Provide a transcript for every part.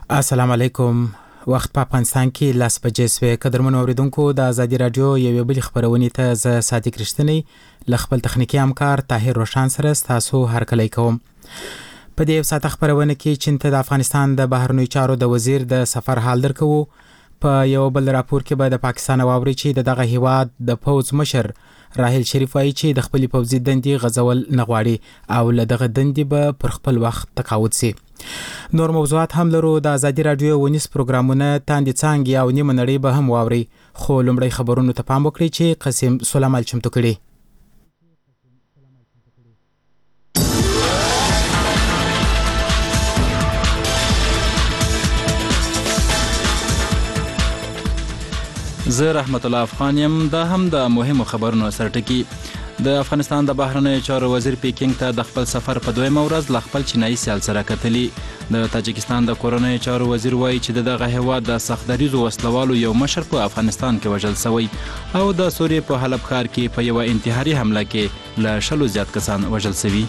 السلام علیکم. وخت په افغانستان کې 10 بجې سوې. قدرمنو اوریدونکو د ازادي رادیو یوې بلې خبرونې ته زه صادق رښتینی له خپل تخنیکي همکار طاهر روشان سره ستاسو هرکلی کوم. په دې ساعت خبرونه کې چین ته د افغانستان د بهرنیو چارو د وزیر د سفر حال درکو. په یو بل راپور کې به د پاکستان واوري چې دغه هیواد د پوز مشر راحیل شریف وايي چې د خپل پوځي دندې غزول نه غواړي او له دغه دندې به پر خپل وخت تقاعد شي. نور موضوعات هم لرو. د ازادي رادیو ونیس پروګرامونه تاندې څانګې او نیمه نړۍ به هم واوري. خو لومړی خبرونو ته پام وکړئ چې قاسم سلیمان چمتو کړي. زه رحمت الله افغان یم. دا هم د مهمو خبرونو سرټکی. د افغانستان د بهرنیو چارو وزیر پیکینګ ته د خپل سفر په دویمه ورځ له خپل چینایي سیال سره کتلي. د تاجکستان د کورنیو چارو وزیر وایي چې دغه هیواد د سختدریزو وسلوالو یو مشر په افغانستان کې وژل شوی او د سوریې په حلب ښار کې په یوه انتحاري حمله کې له 100 زیات کسان وژل شوي.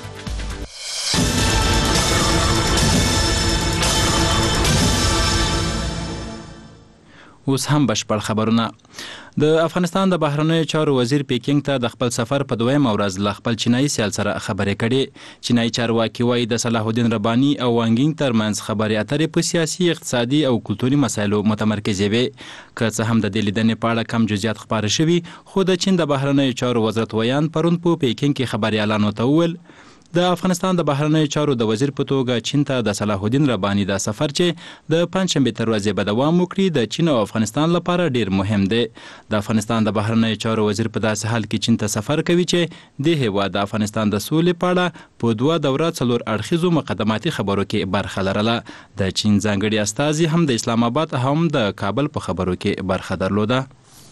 اوس هم بشپړ خبرونه. د افغانستان د بهرنیو چارو وزیر پیکینګ ته د خپل سفر په دویمه ورځ له خپل چینایي سیال سره خبرې کړې. چینایي چارواکي وایي د صلاح الدین رباني او وانګینګ ترمنځ خبرې اترې په سیاسي، اقتصادي او کلتوري مسایلو متمرکزې وې. که څه هم د دې لیدنې په اړه کم جزئیات خپاره شوي، خو د چین د بهرنیو چارو وزارت ویان پرون په پیکینګ کې خبریالانو ته وویل د افغانستان د بهرنیو چارو د وزیر په توګه چین ته د صلاح الدین رباني د سفر چې د پنځشنبې تر ورځې به دوام وکړي د چین او افغانستان لپاره ډیر مهم دی. د افغانستان د بهرنیو چارو وزیر په داسې حال کې چین ته سفر کوي چې د هیواد د افغانستان د سولې په اړه په 2 دوره 4 اړخیزو مقدماتي خبرو کې برخه لرله. د چین ځانګړي استازي هم د اسلام آباد هم د کابل په خبرو کې برخه درلوده.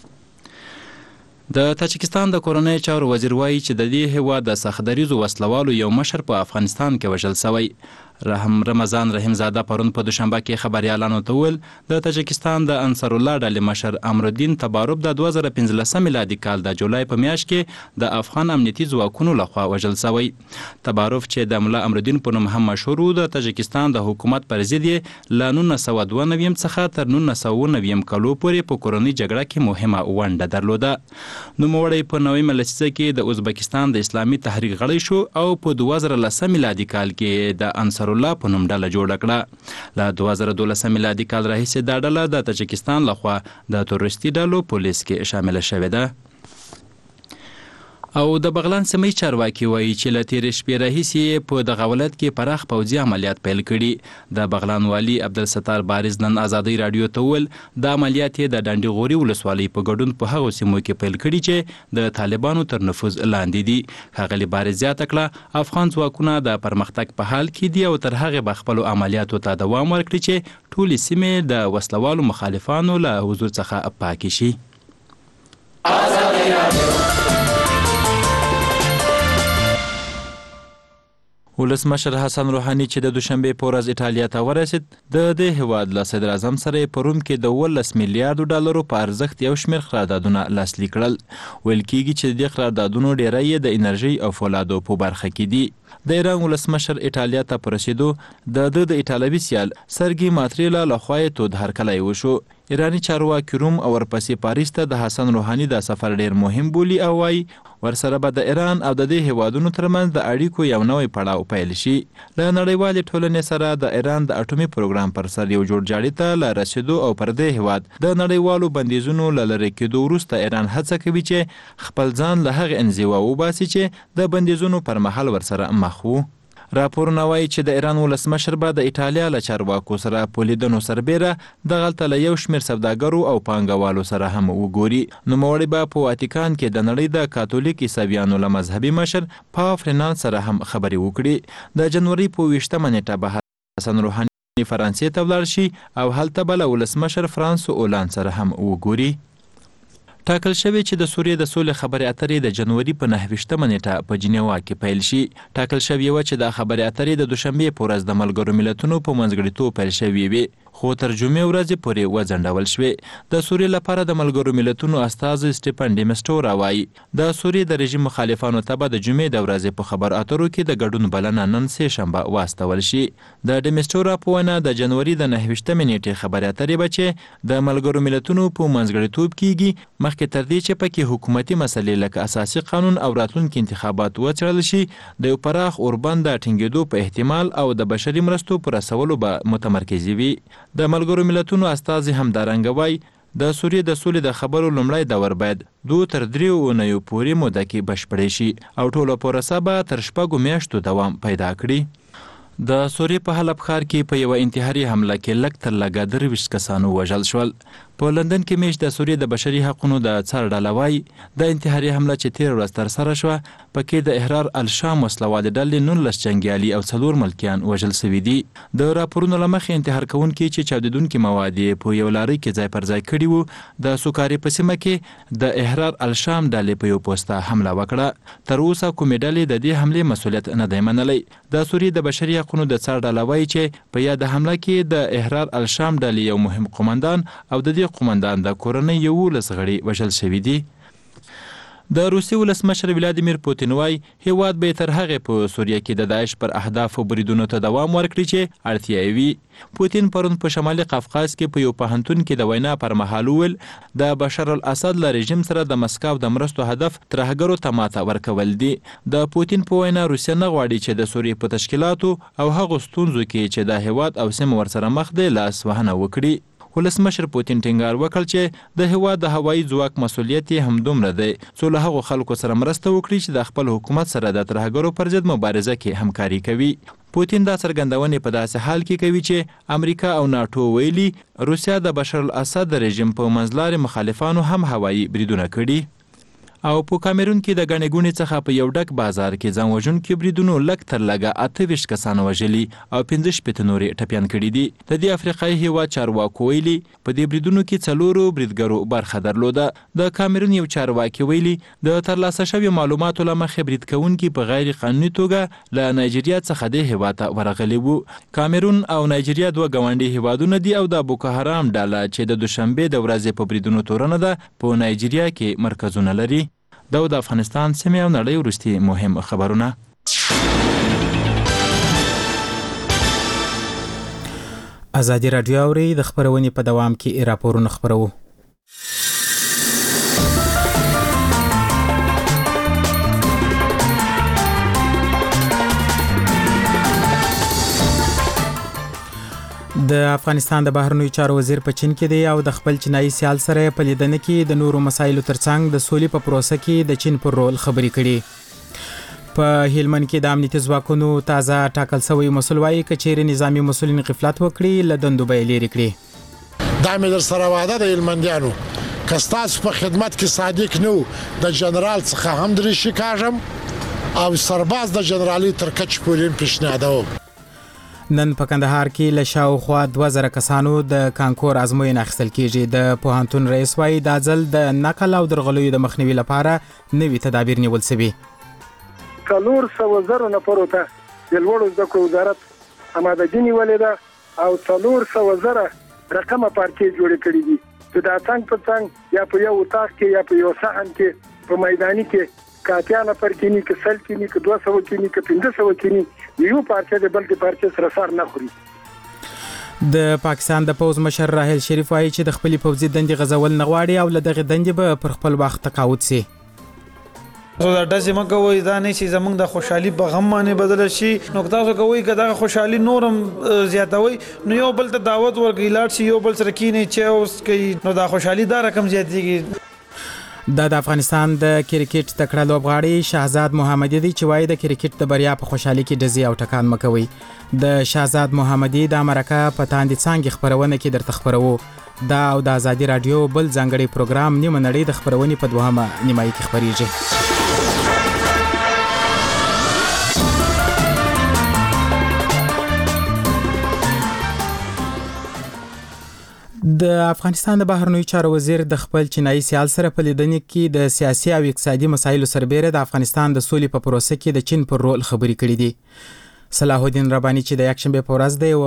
د تاجکستان د کورنیو چارو وزیر وایي چې د دې هیواد د سختدریزو وسلوالو یو مشر په افغانستان کې وژل شوی. رمضان رحیم زاده پرون په دوشنبه کې خبریالانو ته وویل د تاجکستان د انصار الله ډلې مشر امرالدین تباروف د 2015 میلادي کال د جولای په میاشت کې د افغان امنیتي ځواکونو لخوا وژل شوی. تباروف چې د ملا امرالدین په نوم هم مشهور و، د تاجکستان د حکومت پر ضد یې له 1992 څخه تر 1990 کلو پورې په کورنۍ جګړه کې مهمه ونډه درلوده. نوموړی په 9مه لسیزه کې د ازبکستان د اسلامي تحریک غړی شو او په 2010 میلادي کال کې د انصار الله په نوم ډله جوړه کړه. له 2012 میلادي کال راهیسې دا ډله د تاجکستان لخوا د تروریستي ډلو په لیست کې شامله شوې ده. او د بغلان سیمې چارواکي وایي چې له تېرې شپې راهیسې په دغه ولایت کې پراخ پوځي عملیات پیل کړي. د بغلان والي عبدالستار بارز نن ازادۍ راډیو ته وویل د عملیات یې د ډنډې غوري ولسوالۍ په ګډون په هغو سیمو کې پیل کړي چې د طالبانو تر نفوذ لاندې دي. ښاغلي بارز زیاته کړه افغان ځواکونه د پرمختګ په حال کې دي او تر هغې به خپلو عملیاتو ته دوام ورکړي چې ټولې سیمې د وسلوالو مخالفانو له حضور څخه پاکې شي. ولسمشر حسن روحاني چې د دوشنبې په ورځ ایټالیا ته ورسید، د دې هیواد له صدر اعظم سره په روم کې د 18 میلیارډ ډالرو په ارزښت یو شمېر قراردادونه لاسلیک کړل. ویل کېږي چې د دې قراردادونو ډیری یې د انرژۍ او فولادو په برخه کې دي. د ایران ولسمشر ایټالیا ته په رسیدو د ایټالوي سیال سرګي ماتریلا لخوا یې تود هرکلی وشو. ایرانی چارواکي روم او ورپسې پاریس ته د حسن روحاني د سفر ډیر مهم بولي او وایي ورسره به د ایران او د دې هیوادونو ترمنځ د اړیکو یو نوی پړاو پیل شي. له نړیوالې ټولنې سره د ایران د اټومي پروګرام پر سر یو جوړجاړي ته له رسیدو او پر دې هیواد د نړیوالو بندیزونو له لرې کېدو وروسته ایران هڅه کوي چې خپل ځان له هغې انزوا وباسي چې د بندیزونو پر مهال ورسره مخ وو. راپورونه وایي چې د ایران ولسمشر به د ایټالیا له چارواکو سره په لیدنو سربیره دغلته له یو شمېر سوداګرو او پانګوالو سره هم وګوري. نوموړی به په واتیکان کې د نړۍ د کاتولیک عیسویانو له مذهبي مشر پاپ فرناند سره هم خبرې وکړي. د جنوري په 20مه نیټه به حسن روحاني فرانسې ته ولاړ شي او هلته به له ولسمشر فرانسو اولان سره هم وګوري. ټاکل شوی چې د سوریې د سولې خبرې اترې د جنوري په 29مه نیټه په جنیوا کې پیل شي. ټاکل شوی و چې د خبرې اترې د دوشنبې په ورځ د ملګرو ملتونو په منځګړیتوب پیل شوې وي. خو تر جمعې ورځې پورې وځنډول شوې. د سوریې لپاره د ملګرو ملتونو استازی سټیفن ډي مسټورا وایي د سوریې د رژیم مخالفانو ته به د جمعې د ورځې په خبر اترو کې د ګډون بلنه نن سه شنبه واستول شي. د ډي مسټورا په وینا د جنوري د 29 نیټې خبر اترې به چې د ملګرو ملتونو په منځګړیتوب کیږي مخکې تر دې چې پکې حکومتي مسلې لکه اساسي قانون او راتلونکي انتخابات وڅېړل شي د یو پراخ اوربند د ټینګېدو په احتمال او د بشري مرستو پر رسولو به متمرکز وي. د ملګرو ملتونو استازي همدارنګه وایي د سوریې د سولې د خبرو لومړی دور باید 2 تر 3 اونیو پورې موده کې بشپړې شي او ټوله پروسه به تر 6 میاشتو دوام پیدا کړي. د سوریې په حلب ښار کې په یوه انتحاري حمله کې لږ تر لږه 23 کسانو وژل شول. په لندن کې میاشت د سوریې د بشري حقوقو د څار ډله وایي د انتحاري حمله چې 13 ورځ ترسره شوه پکې د احرار الشام وسلوالې ډلې 19 جنګیالي او 4 ملکیان وژل شوي دي. د راپورونو له مخې انتحار کوونکي چې چاودېدونکي مواد په یو لارۍ کې ځای پر ځای کړي وو د سوکاري په سیمه کې د احرار الشام ډلې په یو پوسته حمله وکړه. تر اوسه کومې ډلې د دې حملې مسؤلیت نه دی منلی. د سوریې د بشري حقوقو د څار ډله وایي چې په یاد حمله کې د احرار الشام ډلې یو مهم قومندان او د دې قومندان د کورنۍ 11 غړي وژل شوي دي. د روسي ولسمشر ولادیمیر پوتین وایي هیواد به تر هغې په سوریه کې د داعش پر اهدافو بریدونو ته دوام ورکړي چې اړتیا وي. پوتین پرون په شمالي قفقاز کې په یو پوهنتون کې د وینا پر مهال وویل د بشار الاسد له رژیم سره د مسکو د مرستو هدف ترهګرو ته ماته ورکول دي. د پوتین په وینا روسیه نه غواړي چې د سوریې په تشکیلاتو او هغو ستونزو کې چې د هیواد او سیمه ورسره مخ دی لاس وهنه وکړي. ولسمشر پوتین ټینګار وکړ چې د هیواد د هوایي ځواک مسؤلیت یې همدومره دی څو له هغو خلکو سره مرسته وکړي چې د خپل حکومت سره د ترهګرو پر ضد مبارزه کې همکاري کوي. پوتین دا څرګندونې په داسې حال کې کوي چې امریکا او ناټو ویلي روسیا د بشار الاسد د رژیم په منځلاري مخالفانو هم هوایي بریدونه کړي. او په کامرون کې د ګڼې ګوڼې څخه په یو ډک بازار کې ځان وژونکي بریدونو لږ تر لږه 28 کسان وژلي او 15 نورې ټپیان کړي دي. د دې افریقایي هیواد چارواکو ویلي په دې بریدونو کې 4 بریدګرو برخه درلوده. د کامرون یو چارواکي ویلي د ترلاسه شوي معلوماتو له مخې برید کوونکي په غیر قانوني توګه له نایجیریا څخه د هیواد ته ورغلي وو. کامرون او نایجیریا دوه ګاونډي هیوادونه دي او د بوکو حرام ډله چې د دوشنبه د ورځې په بریدونو تورنه ده په نایجیریا کې مرکزونه لري. دا د افغانستان سیمې او نړۍ وروستي مهم خبرونه. ازادي راډیو اوري د خبرونې په دوام کې راپورونه خبرو. د افغانستان د بهرنیو چارو وزیر په چین کې دی او د خپل چینایي سیال سره په لیدنه کې د نورو مسایلو ترڅنګ د سولې په پروسه کې د چین پر رول خبرې کړي. په هلمند کې د امنیتي ځواکونو تازه ټاکل شوی مسؤل وایي که چیرې نظامي مسؤلین غفلت وکړي له دندو به یې لرې کړي. دا مې در سره وعده د هلمندیانو که ستاسو په خدمت کې صادق نه و د جنرال څخه هم درې کاږم او سرباز د جنرالي تر کچ پورې پیشنهادوم. نن په کندهار کې له شاوخوا 2000 کسانو د کانکور ازموینه اخیستل کیږي. د پوهنتون رئیس وایي دا ځل د نقل او درغلیو د مخنیوي لپاره نوي تدابیر نیول شوي. 400,000 نفرو ته د لوړو زده کړو وزارت آمادګي نیولې ده او 400,000 رقمه پارچې جوړې کړې دي چې دا څنګه په څنګه یا په یو اتاق کې یا په یو صحن کې په میداني کې کاتیا نفر کینی که سل کینی که 200 کینی که 500 کینی یو پارچه د بلکې پارچه سره سر نه خوري. د پاکستان د پوز مشر راحل شریف وایي چې د خپل پوځي دندې غزول نه غواړي او له دغه دندې به پر خپل وخت تقاعد شي. زه دا داسې ما کوي دا نه چې زمونږ د خوشحالي په غم باندې بدل شي نو تاسو کوي که دا خوشحالي نورم زیاتوي نو یو بل ته دعوت ورکړي لاړ شي یو بل سره کینې چې اوس کوي نو دا خوشحالي دا رقم زیاتېږي. د افغانستان د کرکټ تکړه لوبغاړی شهزاد محمدي دی چې وایي د کرکټ د بریا په خوشحالي کې ډزې او ټکان مکوي. د شهزاد محمدي د مرکه په تاندې څانګې خبرونه کې درته خبرو. دا او د ازادي رادیو بل ځانګړی پروګرام نیمه نړۍ د خبرونې په دوهمه نیمایي کې خبريږي. د افغانستان د بهرنیو چارو وزیر د خپل چینایي سیال سره په لیدنه کې د سیاسي او اقتصادي مسایلو سربېره د افغانستان د سولې په پروسه کې د چین پر رول خبرې کړې دي. صلاح الدین رباني چې د یکشنبه په ورځ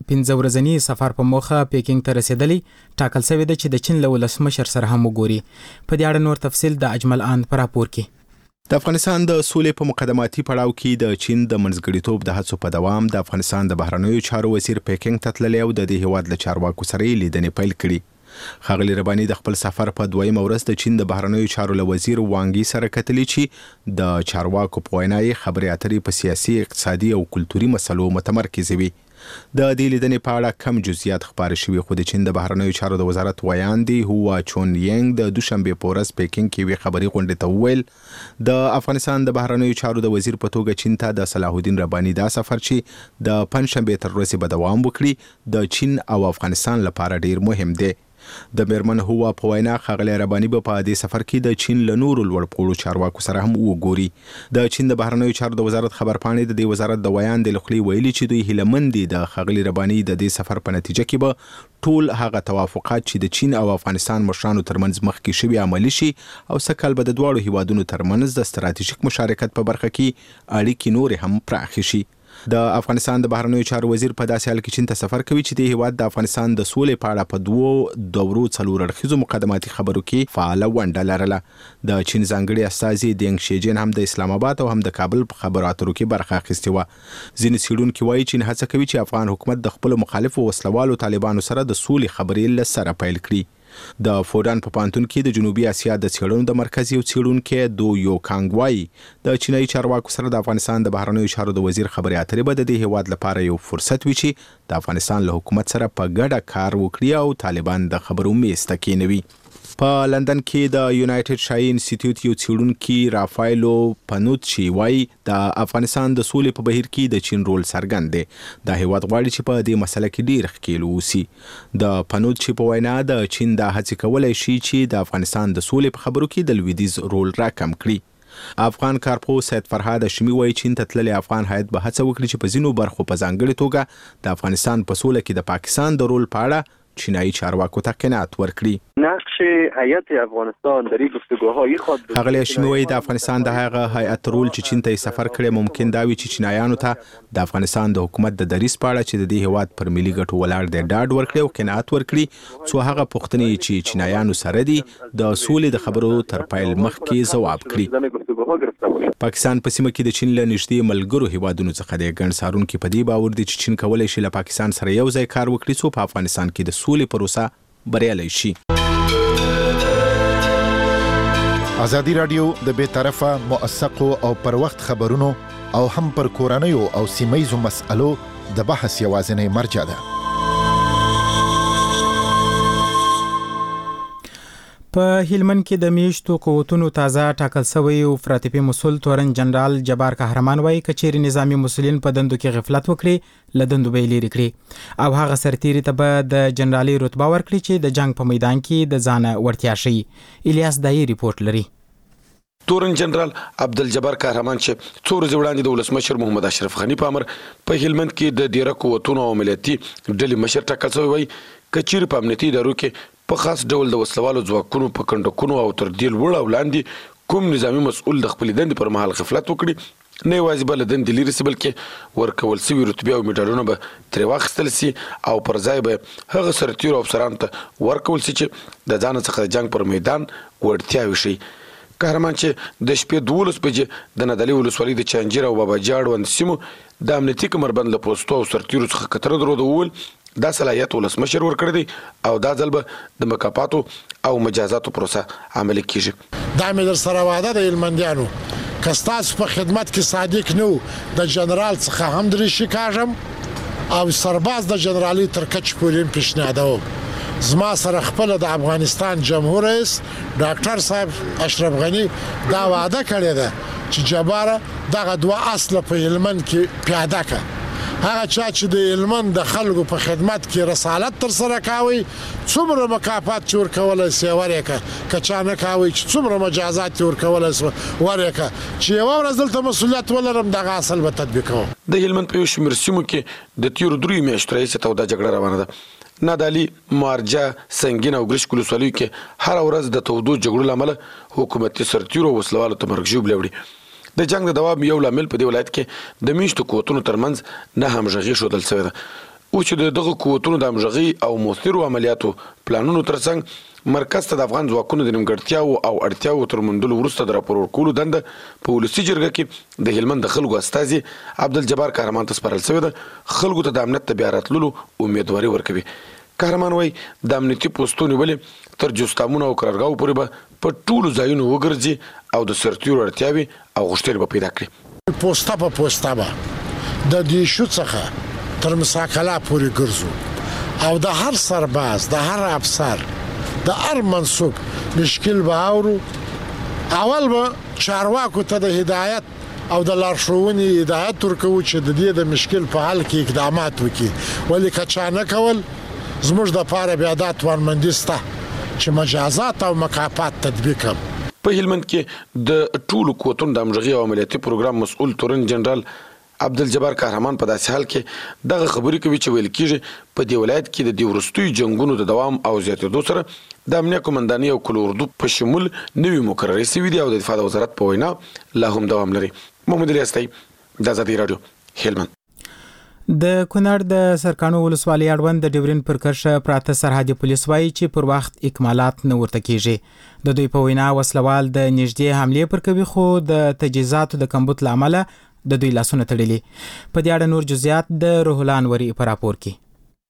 15 ورځني سفر په موخه پیکینګ ته رسیدلی ټاکل شوی دی چې د چین له ولسمشر سره هم وګوري. په دې اړه نور تفصیل د اجمل آن پر راپور کې. د افغانستان د سولې په مقدماتي پړاو کې د چین د منځګړیتوب د هڅو په دوام د افغانستان د بهرنیو چارو وزیر پیکینګ ته تللی او د دې هیواد له چارواکو سره یې لیدنې پیل کړي. ښاغلي رباني د خپل سفر په دویمه ورځ د چین د بهرنیو چارو له وزیر وانګي سره کتلي چې د چارواکو په وینا یې خبرې اترې په سیاسي، اقتصادي او کلتوري مسلو متمرکز وي. د دې لیدنې په اړه کم جزئیات خبرې شوي، خو د چین د بهرنیو چارو د وزارت ویاندې هوا چونینګ د دوشنبه په ورځ پیکینګ کې وی خبري غونډې ته وویل د افغانستان د بهرنیو چارو د وزیر په توګه چین ته د صلاح الدین رباني دا سفر چې د پنځشنبه تر ورځې به دوام وکړي د چین او افغانستان لپاره ډیر مهم دی. د میرمن هوا په وینا ښاغلی رباني به په دې سفر کې د چین له نورو لوړپوړو چارواکو سره هم وګوري. د چین د بهرنیو چارو د وزارت خبرپاڼې د دې وزارت د ویاندې له خولې ویلي چې دوی هیلهمند دي د ښاغلي رباني د دې سفر په نتیجه کې به ټول هغه توافقات چې د چین او افغانستان مشرانو ترمنځ مخکې شوي عملي شي او سږ کال به د دواړو هیوادونو ترمنځ د ستراتیژیک مشارکت په برخه کې اړیکې نورې هم پراخې شي. د افغانستان د بهرنیو چارو وزیر په داسې حال کې چین ته سفر کوي چې د هیواد د افغانستان د سولې په اړه په 2 دورو 4 اړخیزو مقدماتي خبرو کې فعاله ونډه لرله. د چین ځانګړي استازي دینګ شیجن هم د اسلام آباد او هم د کابل په خبرو اترو کې برخه اخیستې وه. ځینې څېړونکي وایي چین هڅه کوي چې افغان حکومت د خپلو مخالفو وسلوالو طالبانو سره د سولې خبرې له سره پیل کړي. د فودان په پانتون کې د جنوبي اسیا د څېړنو د مرکز یو څېړونکی دو یو کانګ وایي د چینایي چارواکو سره د افغانستان د بهرنیو چارو د وزیر خبرې اترې به د دې هیواد لپاره یو فرصت وي چې د افغانستان له حکومت سره په ګډه کار وکړي او طالبان د خبرو میز ته کېنوي. په لندن کې د یونایټډ شای انسټیټیوټ یو څېړونکي رافایلو پنوچي وایي د افغانستان د سولې په بهیر کې د چین رول څرګند دی. دا هیواد غواړي چې په دې مسله کې ډیر ښکیل واوسي. د پنوچي په وینا د چین دا هڅې کولی شي چې د افغانستان د سولې په خبرو کې د لویدیځ رول راکم کړي. افغان کارپوه سید فرهاد هاشمي وایي چین ته تللی افغان هیات به هڅه وکړي چې په ځینو برخو په ځانګړې توګه د افغانستان په سوله کې د پاکستان د رول په اړه چینایي چارواکو ته قناعت ورکړي. نقش هیئت افغانستان در این گفتگوهای خود ښاغلی هاشمي وایي د افغانستان د هغه هیئت رول چې چین ته سفر کړی ممکن دا وي چې چینایانو ته د افغانستان د حکومت د دریځ په اړه چې د دې هیواد پر ملي ګټو ولاړ دی ډاډ ورکړي او قناعت ورکړي څو هغه پوښتنې چې چینایانو سره دي د سولې د خبرو تر پیل مخکې ځواب کړي. پاکستان په سیمه کې د چین له نږدې ملګرو هیوادونو څخه دی. ګڼ څارونکي په دې باور دي چې چین کولی شي له پاکستان سره یو ځای کار وکړي څو په افغانستان کې د سولې پروسه بریالی شي. ازادي راډیو د بې طرفه موثقو او پر وخت خبرونو او هم پر کورنیو او سیمه‌یزو مسألو د بحث یوازینی مرجع ده. په هلمند کې د میشتو قوتونو تازه ټاکل شوی افراطي مسؤل تورن جنرال جبار قهرمان وایي کچېرې نظامی مسؤلین په دندو کې غفلت وکړي له دندو به یې لرې کړي او هغه سرتیري ته به د جنرالي رتبه ورکړي چې د جنگ په میدان کې د ځانه وړتیا ښیي. الیاس دایي ریپورت لري. تورن جنرال عبدالجبار قهرمان چې څو ورځې وړاندې د ولسمشر محمد اشرف غني په امر په هلمند کې د ډیره قوتونو او ملتي ډلې مشر ټاکل شوی وایي کچېرې په امنیتي ادارو کې په خاص ډول د وسلوالو ځواکونو په کنډکونو او تر دې لوړ او لاندې کوم نظامی مسؤل د خپل دندې پر مهال غفلت وکړي نه یوازې بل دندې لري سبل کې ورکول سوي رتبه او میډالونه به ترې واخیستل سي او پر ځای به هغه سرتیرو او افسرانو ته ورکول سي چې د ځان څخه د جنگ پر میدان وړتیا وشي. قهرمان چې د شپې 12 بجې د ندلي ولسوالۍ د چانجیر او بابا جاړ وند سیمو د امنیتي کمربند له پوسټو او سرتیرو څخه کتره درود وول دا صلاحیت ولسمشر ورکړی دی او دا ځل به د مکافاتو او مجازاتو پروسه عملي کیږي. دا مې در سره وعده د هلمندیانو که ستاسو په خدمت کې صادق نه و د جنرال څخه هم درېشي کاږم او سرباز د جنرالي تر کچې پورې پیشنهادوم. زما سره خپل د افغانستان جمهور رئیس ډاکټر صاحب اشرف غني دا وعده کړې ده چې جباره دغه 2 اصله په هلمند کې پیاده کړه. هغه چا چې د هلمند د خلکو په خدمت کې رسالت تر سره کاوي څومره مکافات چې ورکولی سي ورکړه که چا نه کاوي چې څومره مجازات چې ورکولی سي ورکړه چې یوه ورځ دلته مسؤلیت ولرم دغه اصل به تطبیقوم. د هلمند په یو شمېر سیمو کې د تیرو 3 میاشتو راهیسې توده جګړه روانه ده. نادعلي، مارجه، سنګین او ګرشک ولسوالیو کې هره ورځ د تودو جګړو له امله حکومتي سرتیرو وسلوالو ته مرګ ژوبلې وړي. د جنگ د دوام یو لامل په دې ولایت کې د میشتو قوتونو ترمنځ نه همغږي ښودل شوې ده. او چې دغه قوتونو د همغږي او مؤثرو عملیاتو پلانونو ترڅنګ مرکز ته د افغان ځواکونو د نیمګړتیاو او اړتیاو تر موندلو وروسته د راپور ورکولو دنده په ولسي جرګه کې د هلمند د خلکو استازي عبدالجبار قهرمان ته سپارل شوې ده. خلکو ته د امنیت ته بیا راتللو امیدواري ورکوي. قهرمان وایي د امنیتي پوسټونو ولې تر جوستامونو او قرارګاو پورې به په ټولو ځایونو وګرځي او د سرتیرو اړتیاوې او غوښتنې به پیدا کړي. پوسټه په پوسټه به د دیشو څخه تر مساکلا پورې ګرځو او د هر سرباز د هر افسر د هر منصوب مشکل به اورو. اول به چارواکو ته د هدایت او د لارښوونې هدایت ورکوو چې د دې د مشکل په حل کې اقدامات وکړي. ولې که چا نه کول زموږ د پاره بیا دا توانمندي شته چې مجازات او مکافات تطبیق کړو. په هلمند کې د ټولو قوتونو د همغږي او عملیاتي پروګرام مسؤل تورن جنرال عبدالجبار قهرمان په داسې حال کې دغه خبرې کوي چې ویل کېږي په دې ولایت کې د دې وروستیو جنګونو د دوام او زیاتېدو سره د امنیه قومنداني او کل اردو په شمول نوي مقررې شوي دي او د دفاع وزارت په وینا لا هم دوام لري. محمد علي استای د آزادي رادیو هلمند. د کونړ د سرکانو ولسوالۍ اړوند د ډیورین پر کرښه پراته سرحدي پولیس وایي چې پر وخت اکمالات نه ورته کیږي. د دوی په وینا وسلوال د نږدې حملې پر کوي خو د تجهیزاتو د کمبود لامل د دوی لاسونه تړلي. په دې اړه نور جزئیات د روح الله انوري په راپور کې.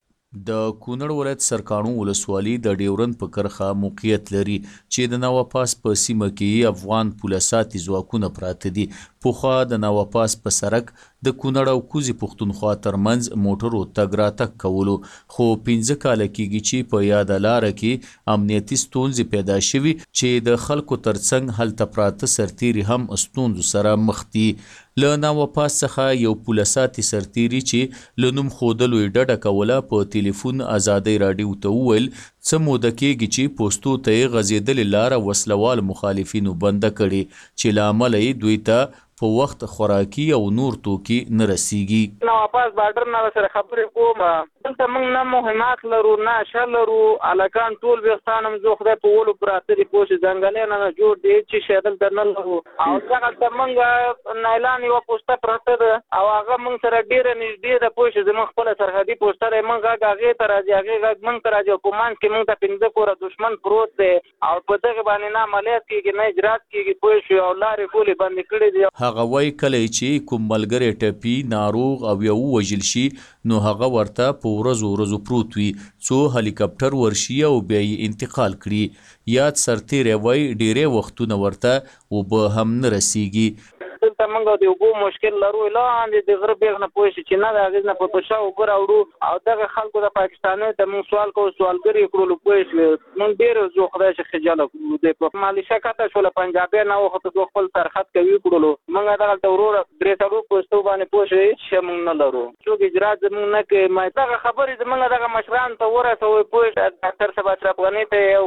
د کونړ ولایت سرکانو ولسوالۍ د ډیورن په کرښه موقعیت لري چې د نواپاس په سیمه کې افغان پولیساتي ځواکونه پراته دي. پوخا د نواپاس په سرک د کونړ او کوزي پښتونخوا ترمنځ موټرو تګ راتګ کولو خو 15 کاله کېږي چې په یاد لاره کې امنیتي ستونزې پیدا شوي چې د خلکو ترڅنګ هلته پراته سرتیري هم ستونزو سره مخ دي. له نواپاس څخه یو پولیساتي سرتیري چې له نوم ښودلو یې ډډه کوله په ټلیفون آزادۍ راډیو ته وویل څه موده کېږي چې پوستو ته یې غځېدلې لاره وسلوال مخالفینو بنده کړې چې له امله یې دوی ته په وخت خوراکي او نور توکي نه رسیږي. نواپاس بارډر نه سره خبرې کوم دلته موږ نه مهمات لرو نه شر لرو الکان ټول وختانم زه خدای په ولو پراته دي پوښ ځنګلې نه جوړ دي چې شیدل درنه لرو او څنګه ته موږ نایلان یو پوسټه پراته ده او هغه موږ سره ډیر نږدې ده پوښ زموږ خپل سرحدي پوسټه موږ هغه ته راځي هغه موږ ته راځي په مان کې موږ ته 15 کوره دشمن پروت دی او په دغه باندې نه عملیات کیږي نه اجرات کیږي پوښ او لارې ټولې بند کړې دي. هغه وای کله چې کوم ملګری ټپي ناروغ او یو وژل شي نو هغه ورته په ورځو پروت وي څو هلیکاپټر ورشي او بیا یې انتقال کړي. یاد سرتیری وای ډیره وختونه ورته وبه هم نه رسیږي. دلته موږ د اوبو مشکل لرو لاندې د غرب نه پوښي چې نه د هغې نه په پښه اوبه راوړو او دغه خلکو د پاکستانیو ته موږ سوال کوو سوالګري کړلو پوښي موږ ډېر زه خدای چې خجاله کړو د په مالیشه کته شوله پنجابي نه وخت د خپل سرحد کوي کړلو موږ دغه ورور درې څلور پوسټو باندې پوښي چې موږ نه لرو څوک اجرات زموږ نه کوي. ما دغه خبرې زموږ دغه مشران ته ورسوي پوښي ډاکټر صاحب اشرف غني ته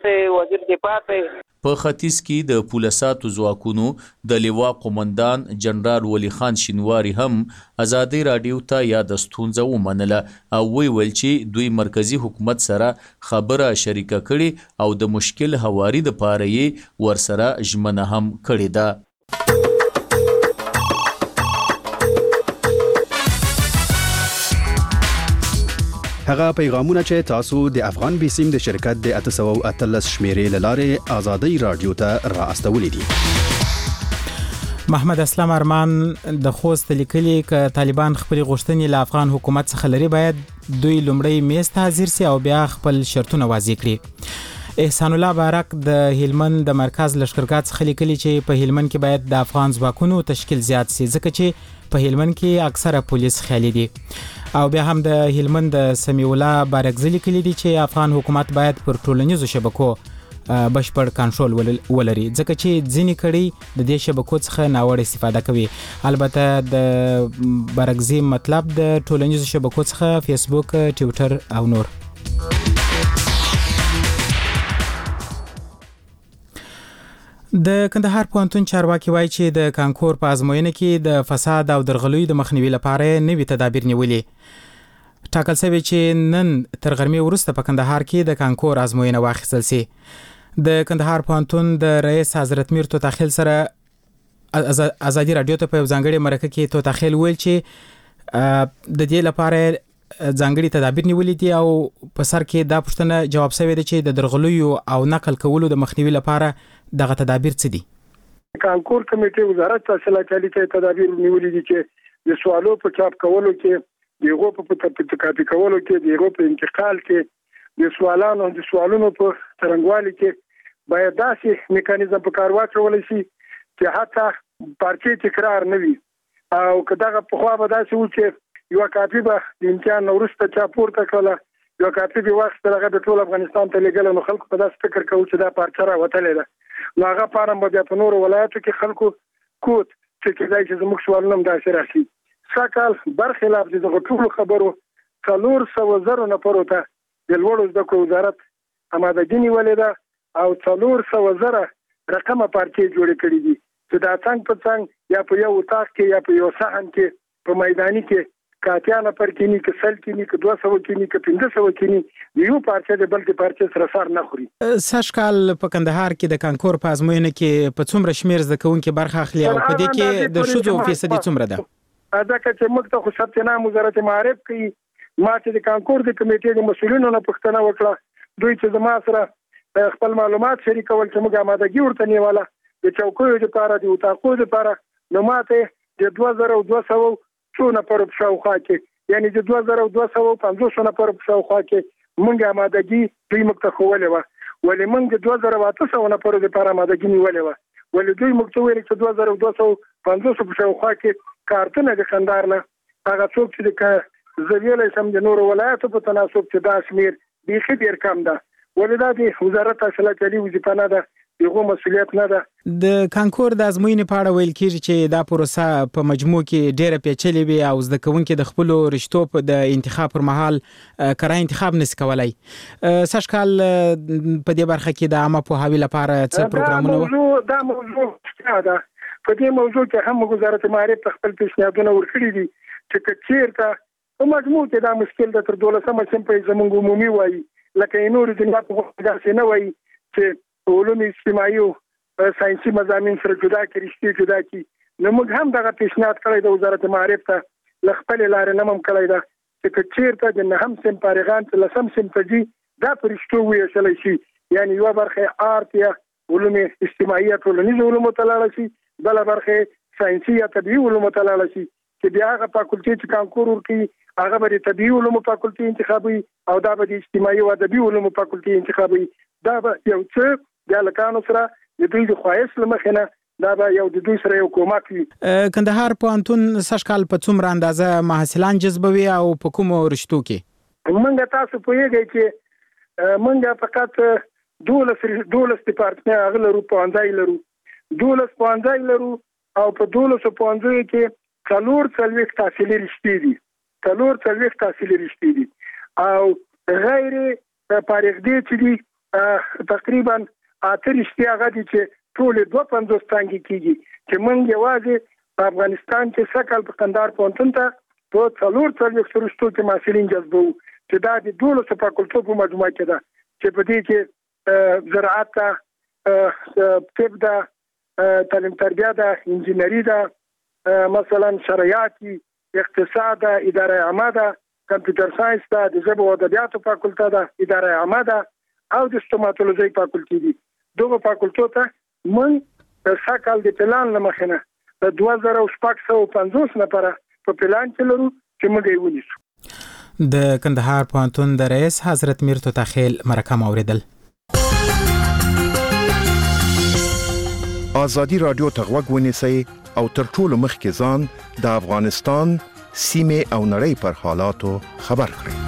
وزیر دفاع ته. په ختیځ کې د پولیساتو ځواکونو د لوا قومندان جنرال ولی خان شینواری هم آزادۍ راډیو ته یاد ستونزه ومنله او ویل چې دوی مرکزی حکومت سره خبره شریکه کړي او د مشکل هواري د پاره یې ورسره ژمنه هم کړې ده. هغه پیغامونه چې تاسو د افغان بیسیم د شرکت د 813 شمیرې لاره آزادۍ رادیو ته را استولې دي. محمد اسلام ارمان د خوست لیکلي ک طالبان خپل غوښتنې له افغان حکومت څخه لري باید دوی لومړی میز ته حاضر سي او بیا خپل شرطونه واضح کړي. احسان الله بارک د هلمند د مرکز لشکرګاه څخه لیکلي چې په هلمند کې باید د افغان ځواکونو تشکیل زیات سي ځکه چې په هلمند کې اکثره پولیس خیالي دي. او بیا هم د هلمند سمیع الله بارکزی لیکلي دي چې افغان حکومت باید پر ټولنیزو شبکو بشپړ کنټرول ولري ځکه چې ځینې کړي د دې شبکو څخه ناوړه استفاده کوي. البته د بارکزی مطلب د ټولنیزو شبکو څخه فیسبوک، ټویټر او نور. د کندهار پوهنتون چارواکي وایي چې د کانکور په ازموینه کې د فساد او درغلیو د مخنیوي لپاره نوي تدابیر نیولې. ټاکل شوی چې نن تر غرمې وروسته په کندهار کې د کانکور ازموینه واخیستل شي. د کندهار پوهنتون د رئیس حضرت میر توتاخیل سره آزادي رادیو ته په ځانګړي مرکه کې توتاخیل ویل چې د دې لپاره ځانګړي تدابیر نیولې دي او په سر کې دا پوښتنه جواب شوی دی چې د درغلیو او نقل کولو د مخنیوي لپاره دغه تدابیر څه دي؟ کانکور کمیټې وزارت تحصیل چالي ته تدابیر نیولې دي چې د سوالو په چاپ کولو کې دغه په کاپي کولو کې دغه په انتقال کې د سوالونو په څرنګوالي کې باید داسې میکانیزم په کار واچول شي چې حتی پارچې تکرار نه وي او کداغه په خوا به داسې و چې یو کاپي به د امتحان وروسته چا پورته کړله یو کاپي به وخت هغه د ټول افغانستان ته لګل نو خلکو په داسې فکر کوي چې دا پارچه راوتلې ده نو هغه فارم به په نور ولایتو کې خلکو کوت چې کېدای شي زموږ سوالونه هم داسې راشي ساکال برخلاف دغه ټول خبرو 400,000 نفرو ته د لوړو زده کړو وزارت آمادګي نیولې ده او 400,000 رقمه پارچې جوړې کړې دي چې دا څنګه په څنګه یا په یو اتاق کې یا په یو صحن کې په میداني کې کاتیانه پر کې نه کې سل کې نه کې 200 کې نه کې 500 کې نه یو پارچې د بلکې پارچې سره سر نه خوري. سږکال په کندهار کې د کانکور په ازموینه کې په څومره شمیر زده کوونکي برخه اخلي او په دې کې د ښځو فیصدي څومره ده؟ دا چې موږ ته خو ثبت نام وزارت معارف کوي ما چې د کانکور د کمیټې د مسؤلینو نه پوښتنه وکړه دوی چې زما سره خپل معلومات شریکول چې موږ آمادګي ورته نیوله د چوکیو لپاره د اتاقو لپاره نو ماته د 2200 څو نفر په شاوخوا کې یعنی د 2250 نفر په شاوخوا کې موږ آمادګي دوی موږ ته خولې و ولې موږ د 2800 نفر لپاره آمادګي نیولې و ولې دوی موږ ته ویل چې 2250 په شاوخوا کې کارتونه د خندار نه هغه څوک چې د زویلې سم د نور ولایتو په تناسب چې دا شمیر بیخي ډیر کم ده ولې دا د وزارت تحصیل چالي وظیفه نه ده دغه مسؤلیت نه ده. د کانکور د ازموینې په اړه ویل کېږي چې دا پروسه په مجموع کې ډېره پیچلې وي او زده کوونکي د خپل رشتو په د انتخاب پر مهال کره انتخاب نشي کولای. سږکال په دې برخه کې د عامه پوهاوي لپاره څه پروګرامونه دا موضوع ده په دې موضوع کې هم وزارت معارف خپل پیشنهادونه ورکړي دي چې چیرته په مجموع کې دا مشکل د تر 12 سم په زموږ عمومي وایي لکه نور د نه په داسې نه وایي چې علوم اجتماعي او ساينسي مضامین سره جدا کړي جدا کی نو موږ هم دغه پیشنهاد کړی د وزارت معارف ته لخپل لارې نمم کړی دا چې چیرته د نه هم سم فارغان ته لسم سم تجي دا پرشتو ویل شي یعنی یو برخه آرت یا علوم اجتماعي او ټولنیز علوم تلاله شي بل برخه ساينسي یا طبيعي علوم تلاله شي چې بیا هغه فاکولټي چې کانکور ورکي هغه به طبيعي علوم فاکولټي انتخابي او دا به اجتماعي او ادبي علوم فاکولټي انتخابي دا به یو څه د لکانو سره د دوی د خواهش لمخنه دا به یو د دوی سره یو کومک وي. کندهار پوهنتون سږکال په څومره اندازه محصلان جذبوي او په کومو رشتو کې؟ موږ تاسو پوهیږئ چې موږ فقط 12 ډیپارټمنټ اغلرو پوهنځي لرو 12 پوهنځي لرو او په 12 پوهنځي کې څلور تحصیلي رشتې دي او غیر فارغ دي چې دي تقریبا اترشتي هغه دي چې ټول 250 څنګه کیږي چې موږ یوازې په افغانستان کې سکل په کندهار پوهنتون ته په څلور رشتو کې محصلین جذبو چې دا د 12 فاکولټو په مجموعه کې ده چې په دې کې زراعت طب ده تعلیم تربیه ده انجینری ده مثلا شرعیات اقتصاد ده اداره عامه ده کمپیوټر ساينس ده د ژبو او ادبیاتو فاکولټه ده اداره عامه ده او د سټوماتولوژي فاکولټي دي دغه فاکولټو ته موږ د ساکال د پلان لمخنه د 2650 نفر په پلان کې لرو چې موږ یې ونیسو. د کندهار پوهنتون د رئیس حضرت میر توتاخیل مرکه اوریدل. آزادی رادیو ته غوږ ونیسئ او تر ټولو مخکې ځان د افغانستان سیمې او نړۍ پر حالاتو خبر کړئ.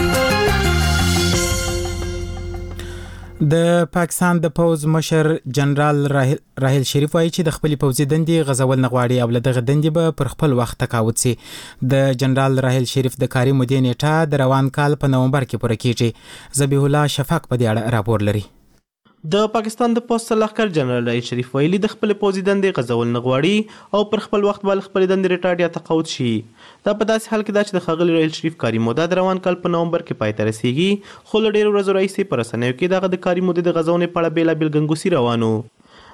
د پاکستان د پوز مشر جنرال راحیل شریف وايي چې د خپل پوزي دندې غزول نه غواړي او لدغه دندې به پر خپل وخت تقاعد سي. د جنرال راحیل شریف د کاري مودې نیټه د روان کال په نومبر کې پوره کیږي. ذبیح الله شفاق په دې اړه راپور لري. د پاکستان د پوسټ لخر جنرال راحیل شریف ویلي د خپل پوزي دندې غزول نه غواړي او پر خپل وخت بل خپل دندې ریټایرډ یا تقاعد شي. دا په داسې حال کې دا چې د خغل راحیل شریف کاري موده د روان کال په نومبر کې پای ته رسیږي خو له ډېرو ورځو راهیسې په رسنیو کې دغه د کاري مودې د غزونې په اړه بېلابېل ګنګوسې روانو.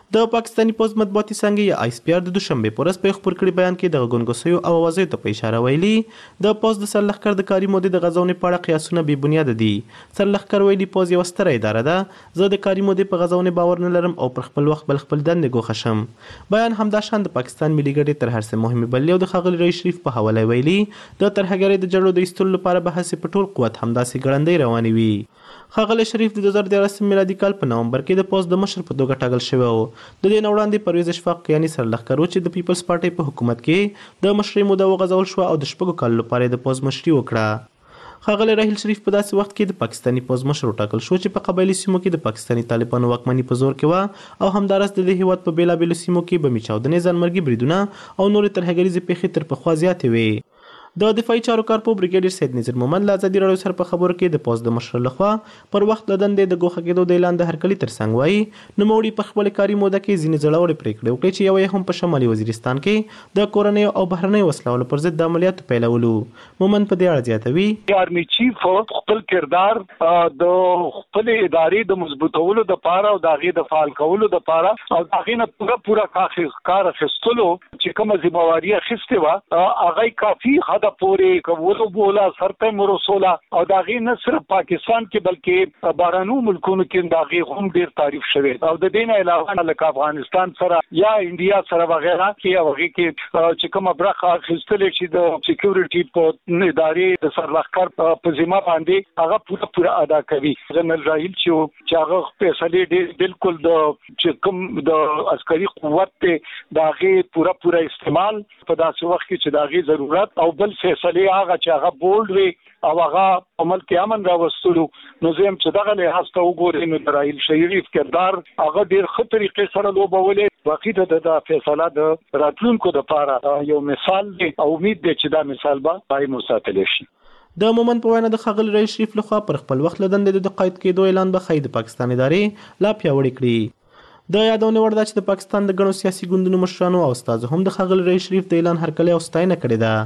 د پاکستاني پوز مطبوعاتي څنګه یا آی اس پی آر د دوشنبه په ورځ په خبر کړي بیان کې د غونګوسیو او اوازې ته په اشاره ویلي د پوز د سرلښکر د کاري مودې د غځونې په اړه قیاسونه بې بنیاده دي. سرلښکر ویلي پوز یو ستره اداره ده، زه د کاري مودې په غځونې باور نه لرم او پر خپل وخت بل خپل دندې ګوښه شم. بیان همدا شان د پاکستان ملي ګټې تر هر څه مهمې بللې او د ښاغلي رئیس شریف په حواله ویلي د ترهګرۍ د جګړو د ایستلو لپاره به هڅې په ټول قوت همداسې ګړندۍ روانې وي. ښاغلی شریف د 2014 میلادي کال په نومبر کې د پوز د مشر په توګه ټاکل شوی و. د دې نه وړاندې پرویز اشفاق یعنی سرلښکر چې د پیپلز پارټۍ په حکومت کې د مشرۍ موده وغځول شوه او د 6 کالو لپاره د پوز مشري وکړه. ښاغلی راحیل شریف په داسې وخت کې د پاکستاني پوز مشر وټاکل شو چې په قبایلي سیمو کې د پاکستاني طالبانو واکمني په زور کې وه او همداراز د دې هیواد په بېلابېلو سیمو کې بمي چاودنې، ځانمرګي بریدونه او نورې ترهګریزې پیښې تر پخوا زیاتې وې. د دفاعي چارو کارپو بریګیډیر سید نذیر مومند له ازادي راډیو سره په خبرو کې د پوز د مشر لخوا پر وخت له دندې د ګوښه کېدو د اعلان د هرکلي ترڅنګ وایي نوموړي په خپل کاري موده کې ځینې زړورې پرېکړې وکړې چې یو یې هم په شمالي وزیرستان کې د کورنیو او بهرنیو وسلوالو پر ضد د عملیاتو پیلولو. مومند په دې اړه زیاتوي آرمي چیف خپل کردار د خپل ادارې د مضبوطولو لپاره او د هغې د فعال کولو لپاره او د هغې نه پوره کار اخیستلو چې کومه ذمہواري اخیستې وه هغه کافي حده پورې کولو بوله سرته مرسوله او د هغې نه صرف پاکستان کې بلکې بهرنیو ملکونو کې د هغې هم ډېر تعریف شوی او د دې نه علاوه لکه افغانستان سره یا انډیا سره وغیره کې هغې کې چې کومه برخه اخیستلې چې د سکیورټي په ادارې د سرلښکر په ذمه باندې هغه پوره ادا کوي. جنرال راحیل چې هغه فیصلې ډېر بالکل د چې کوم د عسکري قوت ته د هغې پوره استعمال په داسې وخت کې چې د هغې ضرورت او بل فیصلې هغه چې هغه بولډ وي او هغه عمل کې امن راوستلو نو زم چې دغه لحاظ ته وګورئ نو د راحیل شریف کردار هغه ډېر ښه طریقې سره لوبولې واقعي د فیصله د راتلونکو لپاره یو مثال دی او امید دی چې دا مثال به قائم وساتل شي. د مومند په وینا د ښاغلي رئیس شریف لخوا پر خپل وخت له دندې د قید کېدو اعلان به ښایي د پاکستان ادارې لا پیاوړې کړي. د یادونې وړ ده چې د پاکستان د ګڼو سیاسي ګوندونو مشرانو او استازو هم د ښاغلي رئیس شریف د اعلان هرکلی او ستاینه کړې ده.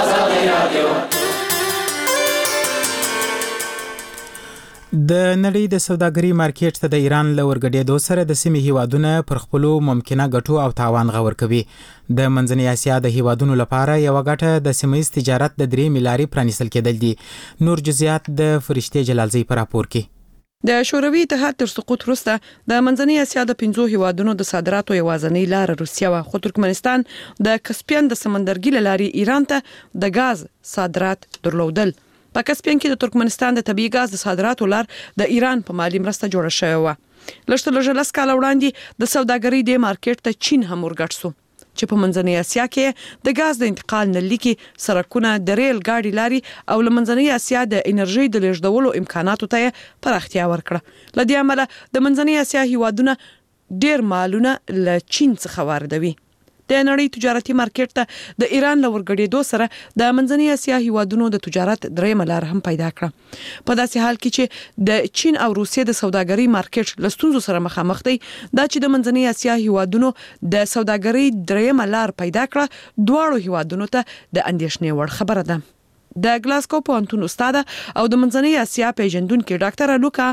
د نړۍ د سوداګرۍ مارکیټ ته د ایران له ورګډېدو سره د سیمې هیوادونه پر خپلو ممکنه ګټو او تاوان غور کوي. د منځنۍ اسیا د هیوادونو لپاره یوه ګټه د سیمه ییز تجارت د 3 لارې پرانیستل کېدل دي. نور جزئیات د فرشتې جلالزی په راپور کې. د شوروي اتحاد تر سقوط وروسته د منځنۍ اسیا د 5 هیوادونو د صادراتو یوازینۍ لار روسیه و، خو ترکمنستان د کسپین د سمندرګي لارې ایران ته د غاز صادرات درلودل. په کسپین کې د ترکمنستان د طبيعي غاز د صادراتو لار د ایران په مالی مرسته جوړه شوې و. لږ کال وړاندې د سوداګرۍ د مارکیټ ته چین هم ورګډ شو چې په منځنۍ اسیا کې د غاز د انتقال نه لیکي سرکونه د ریل ګاډي لاري او لمنځنۍ اسیا د انرژي د لیږدولو امکاناتو ته پراختیا ورکړه. لدې عمله د منځنۍ اسیا هیوادونه ډېر مالونه له چین څخه واردوي. د نړۍ تجارتي مارکیټ ته د ایران له ورګډېدو سره د منځنۍ اسیا هیوادونو د تجارت درېمه لار هم پیدا کړه. په داسې حال کې چې د چین او روسیې د سوداګرۍ مارکیټ له ستونزو سره مخامخ دی، دا چې د منځنۍ اسیا هیوادونو د سوداګرۍ درېمه لار پیدا کړه دواړو هیوادونو ته د اندېښنې وړ خبره ده. د ګلاسکو پوهنتون استاد او د منځنۍ اسیا پیژندونکو ډاکټر لوکا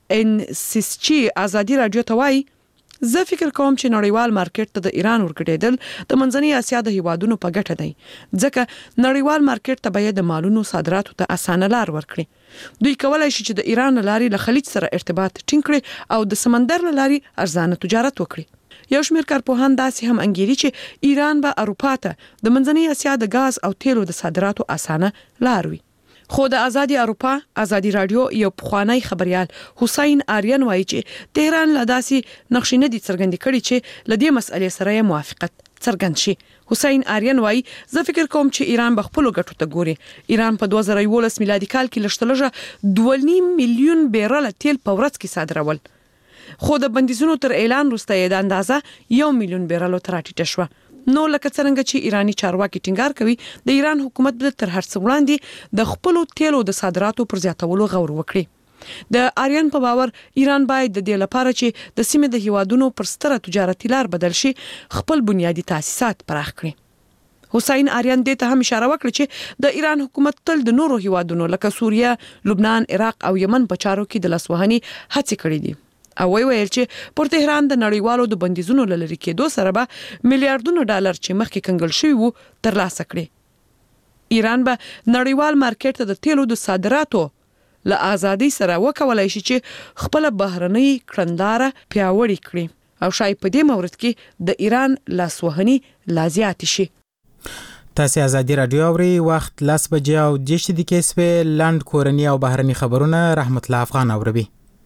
انسیسچي ازادي راډیو ته وایي زه فکر کوم چې نړیوال مارکیټ ته د ایران ورګډېدل د منځنۍ اسیا د هیوادونو په ګټه دی، ځکه نړیوال مارکیټ ته باید د مالونو صادراتو ته اسانه لار ورکړي. دوی کولای شي چې د ایران لاري له خلیج سره ارتباط ټینګ کړي او د سمندر لاري ارزانه تجارت وکړي. یو شمېر کارپوهان داسې هم انګیري چې ایران به اروپا ته د منځنۍ اسیا د غاز او تیلو د صادراتو اسانه لار وي. خو د ازادي اروپا ازادي رادیو یو پخوانی خبريال حسین آریان وایي چې تهران لا داسې نقشې نه دي څرګندې کړي چې لدې مسئلې سره موافقت څرګند شي. حسین آریان وایي زه فکر کوم چې ایران به خپل ګټو ته ګوري. ایران په 2011 میلادي کال کې لږ 2.5 میلیون بیرل تیل په ورځ کې صادرول، خو د بندیزونو تر اعلان وروسته یې د اندازه 1 میلیون بیرل ته راټیټه شوه. نو لکه څنګه چې ایرانی چارواکي ټینګار کوي د ایران حکومت به تر هر څه وړاندې د خپل تیلو د صادراتو پر زیاتولو غور وکړي. د آریان په باور ایران باید د دې لپاره چې د سیمې د هیوادونو پر ستره تجارتي لار بدل شي خپل بنیادی تاسیسات پراخ کړي. حسین آریان دې ته هم اشاره وکړه چې د ایران حکومت تل د نورو هیوادونو لکه سوریه، لبنان، عراق او یمن په چارو کې د لاسوهنې هڅې کړې دي. او ویل چې پر تهران د نړیوالو د بندیزونو لری کېدو سره به میلیارډونو ډالر چې مخکې کنګل شوی وو ترلاسه کړي. ایران به نړیوال مارکیټ ته د تیلو د صادراتو له ازادي سره وکولای شي چې خپل بهرنۍ کړنداره پیاوړې کړي او شاید په دې مورد کې د ایران لاسوهني لا زیات شي. تاسو ازادي رادیو اوري وخت 10 بجې او 10 دقیقې سوي لاند کورنی او بهرني خبرونه رحمت الله افغان اوروي.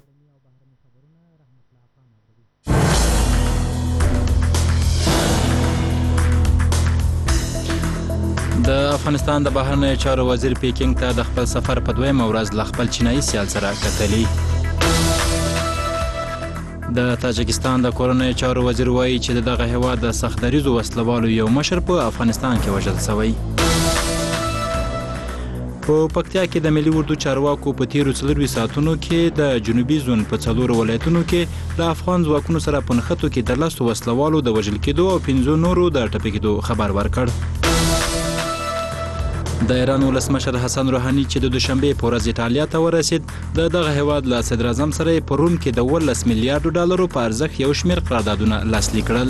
د افغانستان د بهرنیو چارو وزیر پیکینګ ته د خپل سفر په دویمه ورځ ل خپل چینایي سیال سره کتلي. د تاجکستان د کورنیو چارو وزیر وایي چې دغه هیواد د سختدریزو وسلوالو یو مشر په افغانستان کې وژل شوی. په پکتیا کې د ملي اردو چارواکو په تیرو 4 ساعتونو کې د جنوبي زون په 4 ولایتونو کې د افغان ځواکونو سره په نښتو کې د 10 وسلوالو د وژل کېدو او 15 نورو د ټپي کېدو خبر ورکړ. د ایران ولسمشر حسن روحاني چې د دوشنبه په ورځ ایټالیا ته ورسید د دغه هیواد له صدر اعظم سره په روم کې د 10 میلیارډ ډالرو په ارزښت یو شمېر قراردادونه لاسلیک کړل.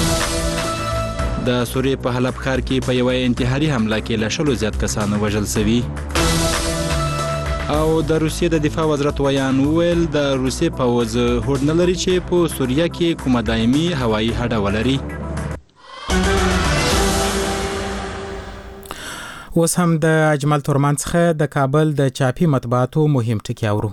د سوریې په حلب ښار کې په یوه انتحاري حمله کې له 100 زیات کسان وژل شوي. او د روسیې د دفاع وزارت ویان وویل د روسیې پوځ هوډ نه لري چې په سوریه کې کومه دایمي هوایي اډه ولري. اوس هم د اجمل تورمان څخه د کابل د چاپی مطبوعاتو مهم ټکي اورو.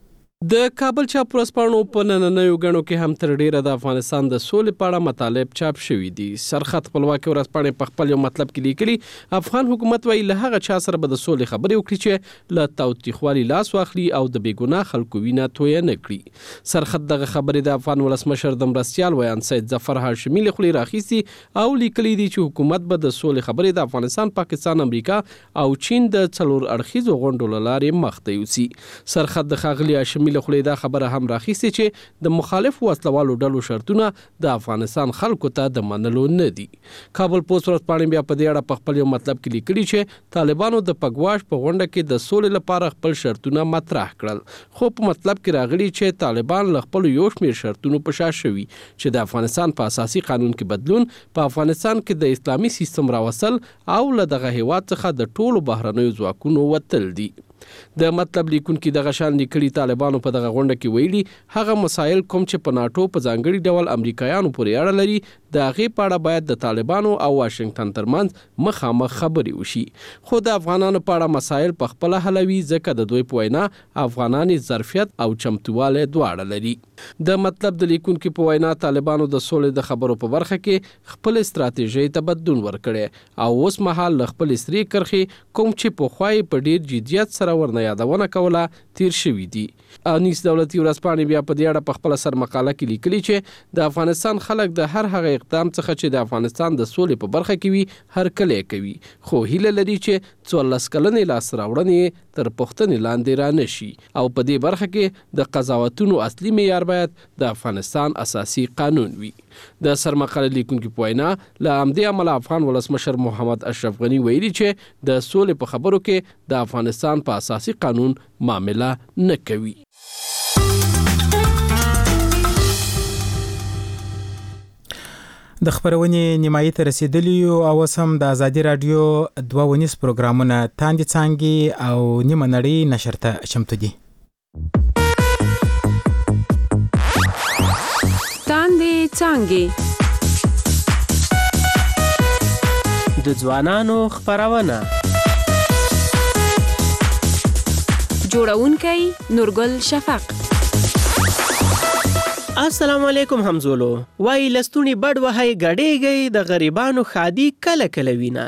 د کابل چاپ ورځپاڼو په نننیو غنو کې هم تر ډیره د افغانستان د سولې په اړه مطالب چاپ شوي دي. سرخط خپلواکي ورځپاڼې په خپل یو مطلب کې لیکلي افغان حکومت وایي له هغه چا سره به د سولې خبرې وکړي چې له تاوتریخوالي لاس واخلي او د بېګناه خلکو وینه تویه نه کړي. سرخط دغه خبرې د افغان ولسمشر د مرستیال ویان سید ظفر هاشمي له خولې راخیستي او لیکلي دي چې حکومت به د سولې خبرې د افغانستان، پاکستان، امریکا او چین د 4 اړخیزو غونډو له لارې مخ ته یوسي. سرخط د ښاغلي هاشمي له خولې دا خبره هم راخیستې چې د مخالفو وسلوالو ډلو شرطونه د افغانستان خلکو ته د منلو نه دي. کابل پوسټ ورځپاڼې بیا په دې اړه په خپل یو مطلب کې لیکلي چې طالبانو د پګواش په غونډه کې د سولې لپاره خپل شرطونه مطرح کړل، خو په مطلب کې راغلي چې طالبان له خپل یو شمېر شرطونو په شا شوي چې د افغانستان په اساسي قانون کې بدلون، په افغانستان کې د اسلامي سیستم راوصل او له دغه هیواد څخه د ټولو بهرنیو ځواکونو وتل دي. د مطلب لیکونکي دغه شان لیکلي طالبانو په دغه غونډه کې ویلي هغه مسایل کوم چې په ناټو په ځانګړي ډول امریکایانو پورې اړه لري د هغې په اړه باید د طالبانو او واشنگټن ترمنځ مخامخ خبرې وشي، خو د افغانانو په اړه مسایل په خپله حلوي ځکه د دوی په وینا افغانان ظرفیت او چمتوالی دواړه لري. د مطلب د لیکونکي په وینا طالبانو د سولې د خبرو په برخه کې خپل استراتیژۍ ته بدلون ورکړی او اوس مهال له خپل سرې کرښې کوم چې پخوا یې په ډېر جدیت سره ورنه یادونه کوله تیر شوي دي. انیس دولتي ورځپاڼې بیا په دې اړه په خپله سرمقاله کې لیکلي چې د افغانستان خلک د هر هغه اقدام څخه چې د افغانستان د سولې په برخه کې وي هرکلی کوي، خو هیله لري چې 14 کلنې لاسته راوړنې تر پوښتنې لاندې را نشي او په دې برخه کې د قضاوتونو اصلي معیار باید د افغانستان اساسي قانون وي. د سرمقاله لیکونکي په وینا له همدې امله افغان ولسمشر محمد اشرف غني ویلي چې د سولې په خبرو کې د افغانستان په اساسي قانون معامله نه کوي. د خبرونې نیمایي ته رسیدلی او سم د ازادي رادیو 2 ونیس پروګرامونه تاندې څانګې او نیمه نړۍ نشر ته چمتو دي. تاندې څانګې د ځوانانو خبرونه جوړونکی نورګل شفق. السلام علیکم همزولو. وای لستونی بډ وهی غړېږي د غریبانو خادي کله کله وینا.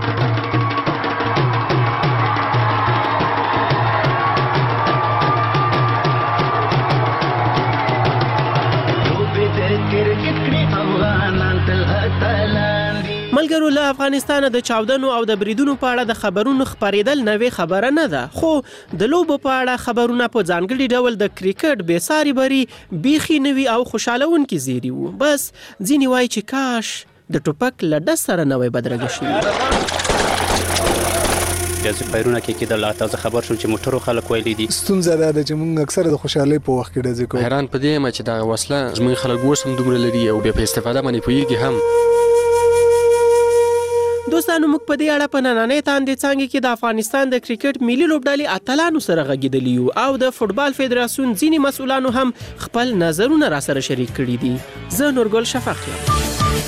ملګرو له افغانستان د چاودنو او د بریدونو په اړه د خبرونو خبرېدل نوې خبره نه ده، خو د لوبو په اړه خبرونه په ځانګړي ډول د کرکټ بېساري بري بیخي نوي او خوشحالونکي زیري وو. بس ځینې وایي چې کاش د ټوپک له ډز سره نوی بدرګه شوي. ډزې فایرونه کې کېدل. تازه خبر شوم چې موټرو خلک ویلي دي. ستونزه دا ده چې موږ اکثره د خوشحالۍ په وخت کې ډزې کوو. حیران په دې یم چې دغه وسله زموږ خلک اوس هم دومره لري او بیا په استفاده باندې پوهېږي هم. دوستانو موږ په دې اړه په نننۍ تاندې څانګې کې د افغانستان د کرکټ ملي لوبډلې اتلانو سره غږېدلي یو او د فوټبال فدراسیون ځینې مسؤلانو هم خپل نظرونه راسره شریک کړي دي. زه نورګل شفق یم.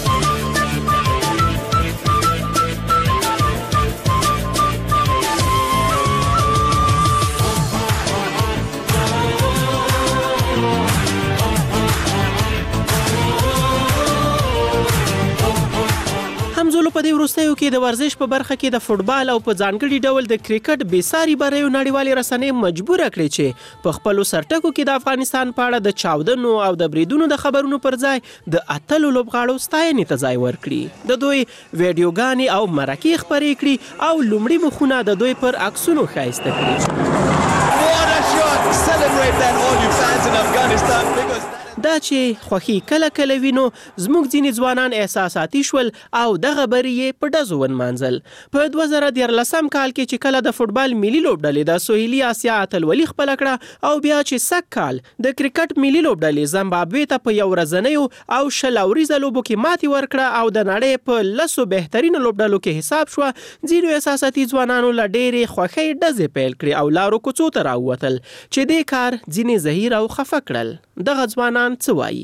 همزولو په دې وروستیو کې د ورزش په برخه کې د فوټبال او په ځانګړي ډول د کرکټ بېساري بریو نړیوالې رسنۍ مجبوره کړې چې په خپلو سرټکو کې د افغانستان په اړه د چاودنو او د بریدونو د خبرونو پر ځای د اتلو لوبغاړو ستاینې ته ځای ورکړي. د دوی ویډیوګانې او مرکې خپرې کړي او لومړي مخونه د دوی پر عکسونو ښایسته کړي. دا چې خوښي کله کله وینو زموږ ځینې ځوانان احساساتي شول او دغه بری یې په ډزو ونمانځل. په 2014 کال کې چې کله د فوټبال ملي لوبډلې د سوهیلي آسیا اتلولي خپله کړه او بیا چې سږ کال د کرکټ ملي لوبډلې زمبابوې ته په یو ورځنیو او 20 اوریزه لوبو کې ماتې ورکړه او د نړۍ په 10 بهترینو لوبډلو کې حساب شوه، ځینو احساساتي ځوانانو له ډېرې خوښۍ ډزې پیل کړې او لارو کوڅو ته راووتل چې دې کار ځینې زهیر او خفه کړل. دغه ځوانان څه وایي؟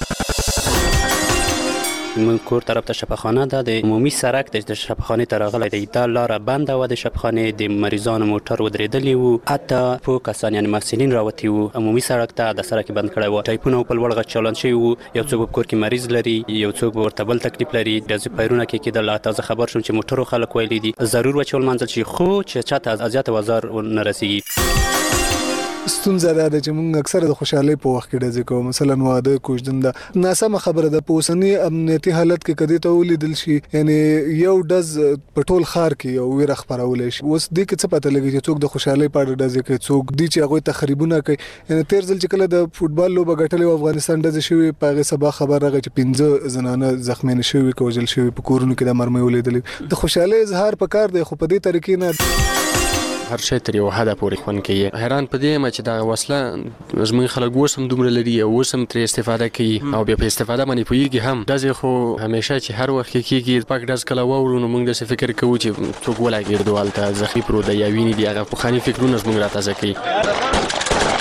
من کور طرف ته شفاخانه ده، د عمومي سرک د شفاخانې ته راغلی دی. دا لاره بنده وه د شفاخانې، د مریضانو موټر ودرېدلی وو، حتی په کسان یعنې محصلین راوتي وو. عمومي سرک ته د سرک بند کړی وو، ټایپونه په لوړ غږ چالان شوي وو. یو څوک په کور کې مریض لري، یو څوک ورته بل تکلیف لري. ډزې فایرونه کې کېدل. تازه خبر شوم چې موټرو خلک ویلي دي ضرور وه چې ولمانځل شي، خو چې چاته اذیت او ازار نه رسېږي. ستونزه دا ده چې موږ اکثره د خوشحالۍ په وخت کې ډزې کوو. مثلا واده، کوژدن، ده ناسمه خبره ده. په اوسني امنیتي حالت کې کدی ته ولیدل شي یعنی یو ډز په ټول ښار کې یو ویره خپرولی شي. اوس دې کې څه پته لګي چې څوک د خوشحالۍ په اړه ډزې کوي، څوک دي چې هغوی تخریبونه کوي. یعنی تېر ځل چې کله د فوټبال لوبه ګټلې وه افغانستان ډزې شوې، په هغې سبا خبر راغی چې 15 زنانه زخمیانې شوي، وژل شوي، په کورونو کې د مرمۍ ولیدلې. د خوشحالۍ اظهار پکار دی خو په دې طریقې نه. هر شی تر یو حده پورې خوند کوي. حیران په دې یم چې دغه وسله زموږ خلک اوس هم دومره لري او اوس هم ترې استفاده کوي او بیا په استفاده باندې پوهېږي هم. ډزې خو همیشه چې هر وخت کې کېږي، پاک ډز کله واورو نو موږ داسې فکر کوو چې څوک ولګېږدو هلته زخمي پروت دی یا وینې دي. هغه پخواني فکرونه زموږ راتازه کوي.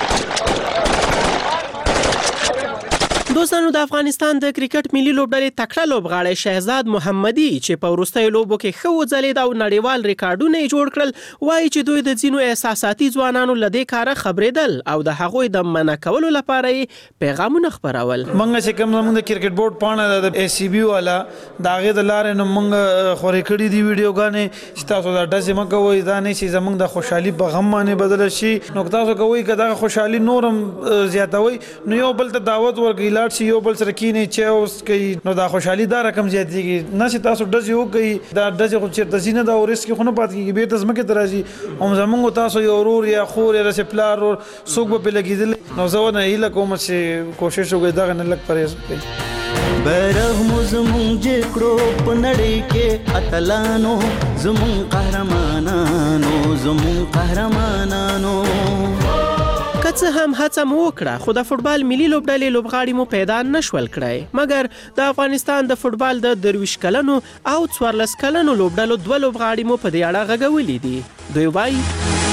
دوستانو، د افغانستان د کرکټ ملي لوبډلې تکړه لوبغاړی شهزاد محمدي چې په وروستیو لوبو کې ښه وځلېد او نړیوال ریکارډونه یې جوړ کړل، وایي چې دوی د ځینو احساساتي ځوانانو له دې کاره خبرېدل او د هغوی د منع کولو لپاره یې پیغامونه خپرول. موږ چې کوم زموږ د کرکټ بورډ پاڼه د ACB والا د هغې د لارې نه موږ خورې کړي دي ویډیوګانې چې تاسو دا ډزې مه کوئ، دا نه چې زموږ د خوشحالي په غم باندې بدله شي. نو تاسو کوئ که دغه خوشحالي نور هم زیاتوئ نو یو بل ته دعوت ورکړئ، لاړ شي یو بل سره کینې چای اوس کوي، نو دا خوشحالي دا رقم زیاتېږي. نه چې تاسو ډزې وکړئ، دا ډزې خو چېرته ځي نه، دا ورس کې خو نه پاتې کېږي، بېرته ځمکې ته راځي. هم زموږ تاسو یو ورور یا خور یا داسې پلار څوک به پرې لګېدلی، نو زه ونه هیله کوم چې کوشش وکړئ دغه نه لږ پرهیز وکړئ. بیرغ مو زموږ جګ کړو په نړۍ کې اتلانو، زموږ قهرمانانو، زموږ قهرمانانو. که څه هم هڅه مو وکړه خو د فوټبال ملي لوبډلې لوبغاړي مو پیدا نشول کړی، مګر د افغانستان د فوټبال د 23 کلنو او 14 کلنو لوبډلو 2 لوبغاړي مو په دې اړه غږولي دي. دوی وایي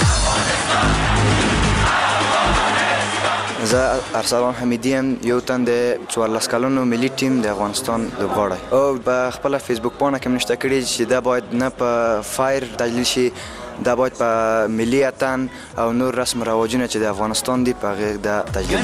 زه ارسلان حمیدی یم، یو تن د 14 کلنو ملي ټیم د افغانستان لوبغاړی او په خپله فیسبوک پاڼه کې مې نشته کړي چې دا باید نه په فایر تجلیل شي، دا باید په ملي اتن او نور رسم رواجونه چې د افغانستان دي په هغې دا تجلیل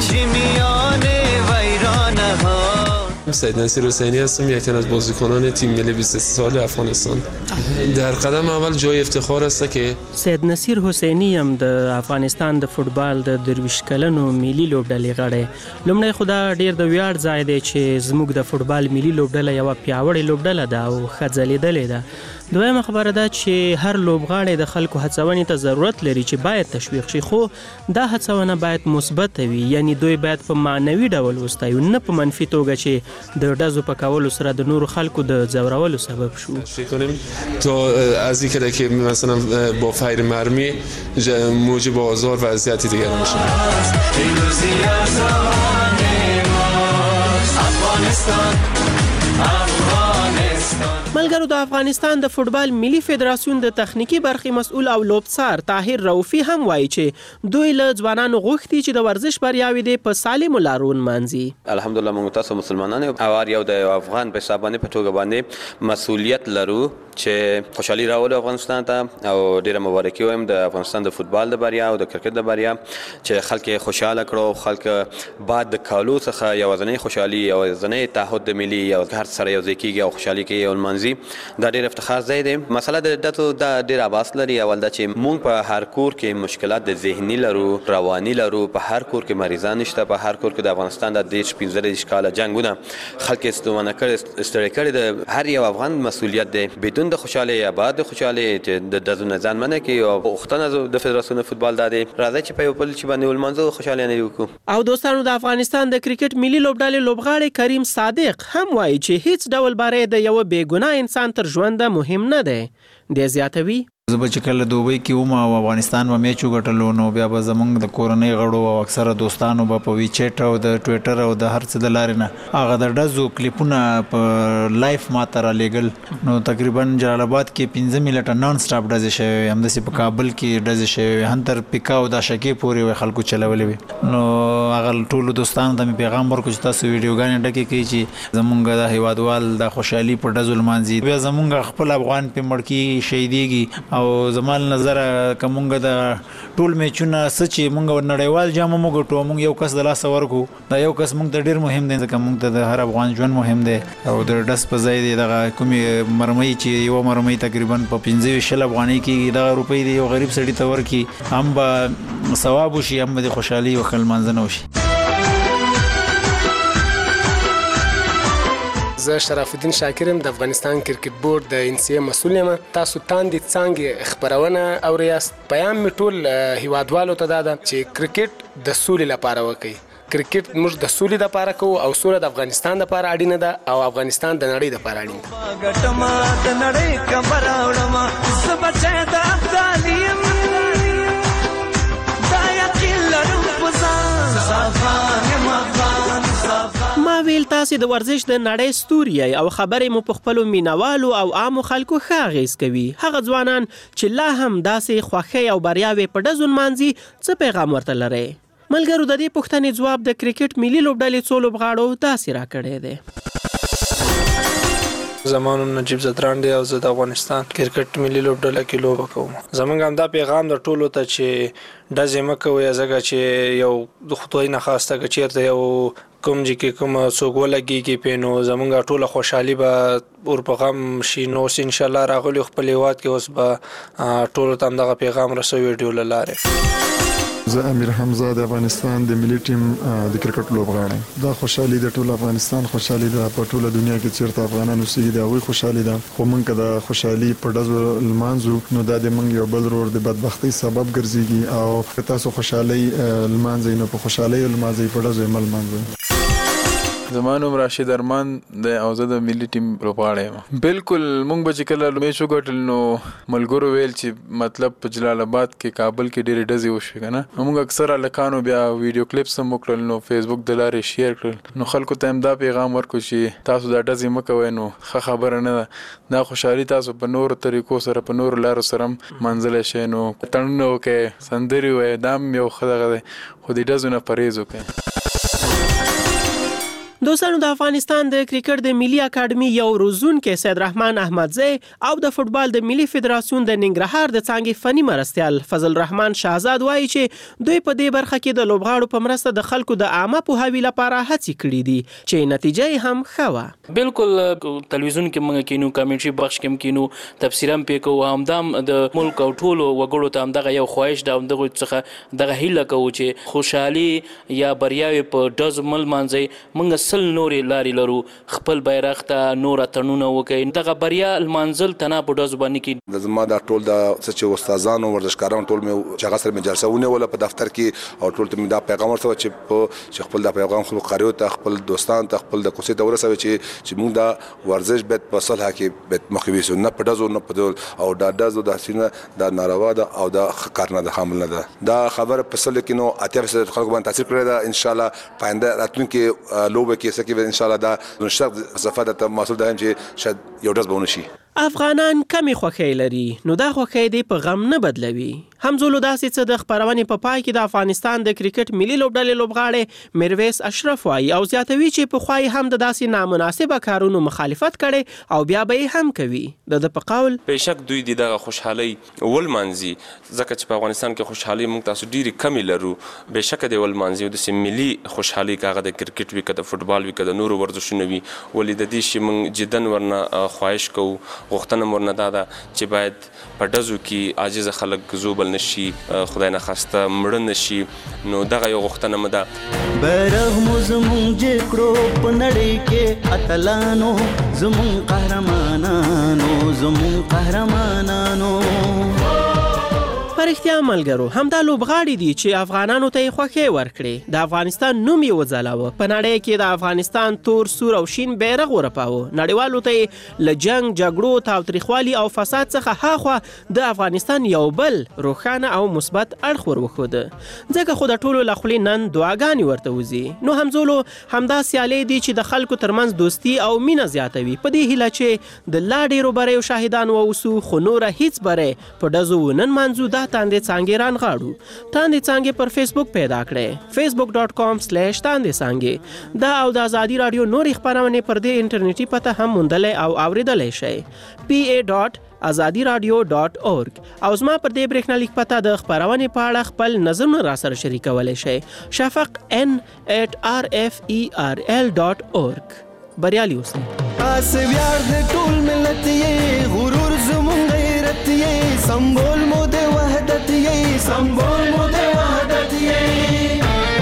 شي. سید نصیر حسینی هستم، یکی از بازیکنان تیم ملی 23 سال افغانستان. در قدم اول جای افتخار است که سید نصیر حسینی هم د افغانستان د فوټبال د 23 کلنو ملي لوبډلې غړی. لومړی خو دا ډېر د ویاړ ځای دی چې زموږ د فوټبال ملي لوبډله یوه پیاوړې لوبډله ده او ښه ځلېدلې ده. دویمه خبره ده چې هر لوبغاړی د خلکو هڅونې ته ضرورت لري چې باید تشویق شي، خو دا هڅونه باید مثبت وي، یعنی دوی باید په معنوي ډول وستایو، نه په منفي توګه چې د ډزو په کولو سره د نورو خلکو د ځورولو سبب شو. تا از این که مثلا با فیر مرمی موجب آزار و اذیت دیگر میشه. ملګرو، د افغانستان د فوټبال ملي فدراسیون د تخنیکی برخې مسؤل او لوبڅار طاهر رؤفي هم وایي چې دوی له ځوانانو غوښتي چې د ورزش بریاوې دې په سالمو لارو ونمانځي. الحمدلله موږ تاسو مسلمانانو او هر یو د افغان په حساب باندې په توګه باندې مسؤلیت لرو چې خوشحالي راولو افغانستان ته، او ډیره مبارکي وایم د افغانستان د فوټبال د بریا او د کرکټ د بریا چې خلک خوشاله کړو. خلک بعد د کالو څخه یوازینی خوشحالي او یوازینی تعهد د ملي او هر سره یو ځای کېږي او خوشحالي کوي او لمانځي. دا ډېر افتخار ځای دی. مسله د دتو دا ډېر اباس لري. اول دا چې مونږ په هر کور کې مشکلات د ذهني لرو، رواني لرو، په هر کور کې مریضان نشته، په هر کور کې د افغانستان د 15 کاله جنگونه خلک استوانه کړي، ستړي کړي. د هر یو افغان مسؤلیت دی بدون د خوشاله آباد د خوشاله چې د دزونه ځان منه کې او وختونه د فدراسیون فوتبال د راځي چې په یو بل چې باندې ولمنځو خوشاله نه وکړو. او دوستانو، د افغانستان د کرکټ ملي لوبډلې لوبغاړی کریم صادق هم وایي چې هیڅ ډول باره د یو بې ګناه انسان تر ژونده مهم نه دی. د زیاتوي زه به چې کله دوبۍ کې وم او افغانستان به میچ وګټلو، نو بیا به زمونږ د کورنۍ غړو او اکثره دوستانو به په ویچټ او د ټویټر او د هر څه د لارې نه هغه د ډزو کلیپونه په لایف ماته رالیږل. نو تقریبا جلال آباد کې 15 منټه نان سټاپ ډزې شوې وې، همداسې په کابل کې ډزې شوې وې، هم تر پیکا او داشکې پورې خلکو چلولې وې. نو هغه ټولو دوستانو ته مې پیغام ورکړو چې تاسو ویډیوګانې ډکې کړئ چې زمونږ د هیوادوال د خوشحالي په ډزو لمانځي. بیا زمونږ خپل افغان په مړ کې شهیدېږي او زما نظر کومګه د ټول میچونه سچ مونږ نړیوال جام مونږ ټو مونږ یو کس د لاس ورکو، دا یو کس مونږ ته ډیر مهم دی ځکه مونږ ته د هر افغان ژوند مهم دی. او د ډس په ځای دی دغه کومې مرمۍ چې یو مرمۍ تقریبا په 15 افغانۍ کې دغه روپۍ دی یو غریب سړی ته ورکی، هم به ثواب وشي، هم به خوشحالي او خلمانځنه وشي. زه شرف الدین شاکرم د افغانستان کرکټ بورډ د NCA مسؤل یم. تاسو تاندې څانګې خبرونه اوریاست. پیام می ټول هیوادوالو ته دا ده چې کرکټ د سولې لپاره وکړي. کرکټ موږ د سولې لپاره کوو او سوله د افغانستان لپاره اړینه ده او افغانستان د نړۍ لپاره اړین دی. ګټما د نړۍ خبر اورم زه بچی د افغانیم دا یقین لرم په ځان صافان یم افغان صافان. ما ویل تاسې د ورزش د نړۍ ستوري او خبرې مو په خپلو مینوالو او عامو خلکو ښه اغېز کوي. هغه ځوانان چې لا هم داسې خوښۍ او بریاوې په ډزو نمانځي، څه پیغام ورته لرئ؟ ملګرو، د دې پوښتنې ځواب د کرکټ ملي لوبډلې څو لوبغاړو داسې راکړی دی. زما نوم نجیب زدران دی او زه د افغانستان کرکټ ملي لوبډله کې لوبه کوم. زمونږ همدا پیغام د ټولو ته چې ډزې مه کوئ، ځکه چې یو د خدای نه خواسته که چېرته یو کوم ځای کې کوم څوک ولګېږي پې، نو زمونږ ټوله خوشحالي به ور په غم شي. نو اوس انشاءالله راغلي خپل هېواد کې اوس به ټولو ته همدغه پیغام رسوي ویډیو له لارې. زه امیر حمزه د افغانستان د ملي ټیم د کرکټ لوبغاړی. دا خوشحالي د ټول افغانستان خوشحالي ده، په ټوله دنیا کې چیرته افغانان اوسېږي د هغوی خوشحالي ده. خو موږ که د خوشحالي په ډزو لمانځو نو دا د موږ یو بل ورور د بدبختۍ سبب ګرځېږي، او که تاسو خوشحالي لمانځئ نو په خوشحالۍ لمانځئ، په ډزو یې مه لمانځئ. زما نوم راشد ارمان دی او زه د ملي ټیم لوبغاړی یم. بالکل موږ به چې کله میچ وګټل نو ملګرو ویل چې مطلب په جلال آباد کې کابل کې ډېرې ډزې وشوې که نه، موږ اکثر هلکانو بیا ویډیو کلیپس هم وکړل، نو فیسبوک د لارې شیر کړل، نو خلکو ته هم دا پیغام ورکړو چې تاسو دا ډزې مه کوئ، نو ښه خبره نه ده. دا خوشحالي تاسو په نورو طریقو سره په نورو لارو سره هم منځلی شئ، نو تړونونه وکړئ، سندرې ووایئ، دا هم یو ښه دغه دی، خو د ډزو نه پرهیز وکړئ. دوستانو، د افغانستان د کرکټ د ملي اکاډمي یو روزونکی سید رحمان احمدزی او د فوټبال د ملي فدراسیون د ننګرهار د څانګې فني مرستیال فضل رحمان شهزاد وایي چې دوی په دې برخه کې د لوبغاړو په مرسته د خلکو د عامه پوهاوي لپاره هڅې کړي دي چې نتیجه یې هم ښه وه. بالکل تلویزیون کې موږ کینو، کامنټري بخش کې کینو، تفسیر هم پې کوو، همدام د ملک او ټولو وګړو ته همدغه یو خواهش ده، همدغو څخه دغه هیله کوو چې خوشحالي یا بریاوې په ډز مه لمانځئ. موږ سل نورې لارې لرو خپل بیرغ ته نور اتڼونه وکړي دغه بریا لمانځل تنها په ډزو باندې کې زما دا ټول د چې استادانو ورزشکارانو ټول مې چې هغه سره مې جلسه ونیوله په دفتر کې او ټول ته مې دا پیغام ورسوه چې خپل دا پیغام خپل قاریو ته خپل دوستان ته خپل د کوڅې ته ورسوي چې موږ دا ورزش باید په صلح کې باید مخې ویسو نه په ډزو نه په ډول او دا ډزو دا سینه دا ناروا ده او دا کار نه ده حامل نه ده دا خبره په صلح کې نو 80% خلکو باندې تاثیر کړی ده ان شاء الله پاینده راتلونکي لوبه کې سکه ان شاء الله دا نشق صفه د مسؤل ده چې شاید یو ډز بونه شي افغانان کمی خوښۍ لري نو دا خوښۍ دې په غم نه بدلوي همزولو داسې څه د خپرونې په پای کې د افغانستان د کرکټ ملي لوبډلې لوبغاړی میرویس اشرف وایي او زیاتوي چې پخوا یې هم د داسې نامناسبه کارونو مخالفت کړی او بیا به یې هم کوي د په قول بېشک دوی د دغه خوشحالۍ ولمانځي ځکه چې په افغانستان کې خوشحالي موږ تاسو ډېرې کمې لرو بېشکه دې ولمانځي او داسې ملي خوشحالي که هغه د کرکټ وي که د فوټبال وي که د نورو ورزشونو وي ولې د دې شي موږ جدن ورنه خواهش کوو غوښتنه مو ورنه دا ده چې باید په ډزو کې عاجزه خلک زوبل نشي خدای نخواسته مړه نشي نو دغه یو غوښتنه مو ده بیرغ مو زمونږ جګ کړو په نړۍ کې اتلانو زمونږ قهرمانانو زمونږ قهرمانانو پرختیا ملګرو همدا لوبغاړي دي چې افغانانو ته یې خوښۍ ورکړې د افغانستان نوم یې وځلاوه په نړۍ کې د افغانستان تور سور او شین بیرغ ورپاوه نړیوالو ته یې له جنګ جګړو تاوتریخوالي او فساد څخه هاخوا د افغانستان یو بل روښانه او مثبت اړخ ور وښوده ځکه خو د ټولو له خولې نن دعاګانې ورته وځي نو همزولو همدا سیالۍ دي چې د خلکو ترمنځ دوستي او مینه زیاتوي په دې هیله چې د لا ډېرو بریو شاهدان واوسو خو نوره هیڅ بری په ډزو ونه نمانځو دا تاندې څانګې رانغاړو تاندې څانګې پر فیسبوک پیدا کړئ facebook.com/تاندې څانګې دا او د ازادي راډیو نورې خپرونې پر دې انټرنیټي پته هم موندلی او اوریدلی شئ pa.azadiradio.org او زما پر دې برېښنالیک پته د خپرونې په اړه خپل نظرونه راسره شریکولی شئ شفق n@rferl.org بریالي اوسئ آس ویاړ د ټول ملت یې غرور زموږ غیرت یې سمبول مو د وحدت یې سمبول مو د وحدت یې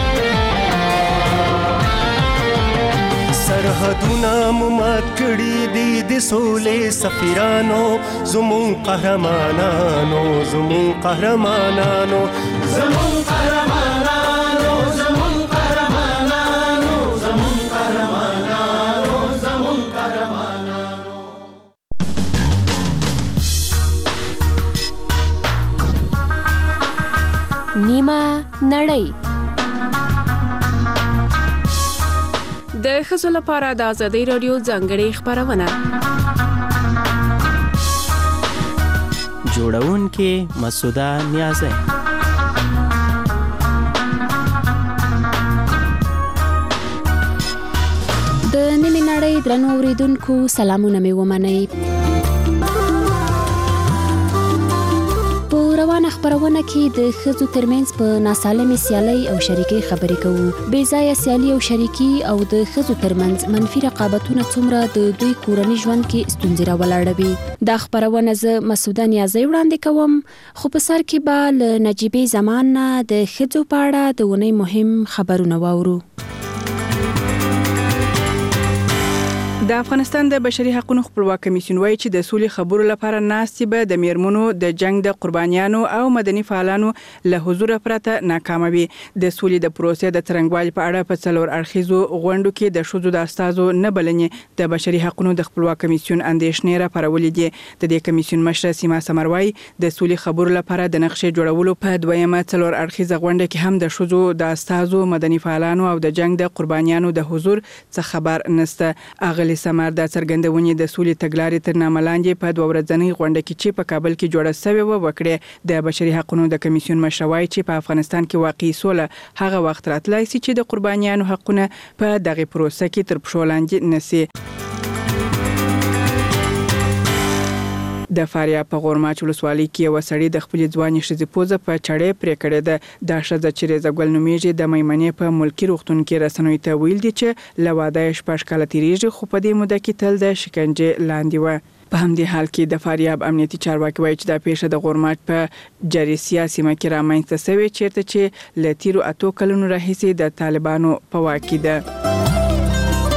سرحدونه مو مات کړي دي د سولې سفیرانو زموږ قهرمانانو زموږ قهرمانانو زموږ قهرمانانو زموږ قهرمانانو زموږ قهرمانانو زموږ قهرمانانو نیمه نړۍ د ښځو لپاره د ازادي راډیو ځانګړې خپرونه جوړونکې مسعوده نیازی د نیمه نړۍ درنو اوریدونکو سلامونه مې ومنئ روانه خبرونه کې د ښځو ترمنځ په ناسالمې سیالۍ او شریکۍ خبرې کوو بې ځایه سیالي او شریکي او د ښځو ترمنځ منفي رقابتونه څومره د دوی کورني ژوند کې ستونزې راولاړوي دا خبرونه زه مسعوده نیازی وړاندې کوم خو په سر کې به له نجیبې زمان نه د ښځو په اړه د اونۍ مهم خبرونه واورو د افغانستان د بشري حقوقو خپلواک کمیسیون وایي چې د سولې خبرو لپاره ناستې به د میرمنو د جنگ د قربانیانو او مدني فعالانو له حضور پرته ناکامه وي د سولې د پروسې د څرنګوالي په اړه په څلور اړخیزو غونډو کې د ښځو د استازو نه بلنې د بشري حقوقو د خپلواک کمیسیون اندېښنې راپارولې دي د دې کمیسیون مشره سیما سمروای د سولې خبرو لپاره د نقشې جوړولو په دویمه څلور اړخیزه غونډه کې هم د ښځو د استازو مدني فعالانو او د جنگ د قربانیانو د حضور څخه خبر نشته اغلی سمار د څرګندونې د سولې تګلارې تر نامه لاندې په دوه ورځنۍ غونډه کې چې په کابل کې جوړه شوې و وکړه د بشري حقوقو د کمیسیون مشروعي چې په افغانستان کې واقعي سوله هغه وخت راتلای شي چې د قربانیانو حقونه په دغه پروسه کې تر پښو لاندې نشي د فاریاب په غورماچ ولسوالۍ کې یو سړی د خپل ځواني ښځې پوزه په چړې پرې کړې ده د ښځه چې رضاګل نومیږي د میمنې په ملکی روغتون کې رسنوي ته ویل دي چې له واده شپږ کاله تیریږي خو په دې موده کې تل د شکنجې لاندې و په همدې حال کې د فاریاب امنیتي چارواکي وایي چې دا پیښه د غورماچ په جریسیا سیمه کې رامنځته شوې چیرته چې له تیرو 8 کلونو راهیسې د طالبانو په واک کې ده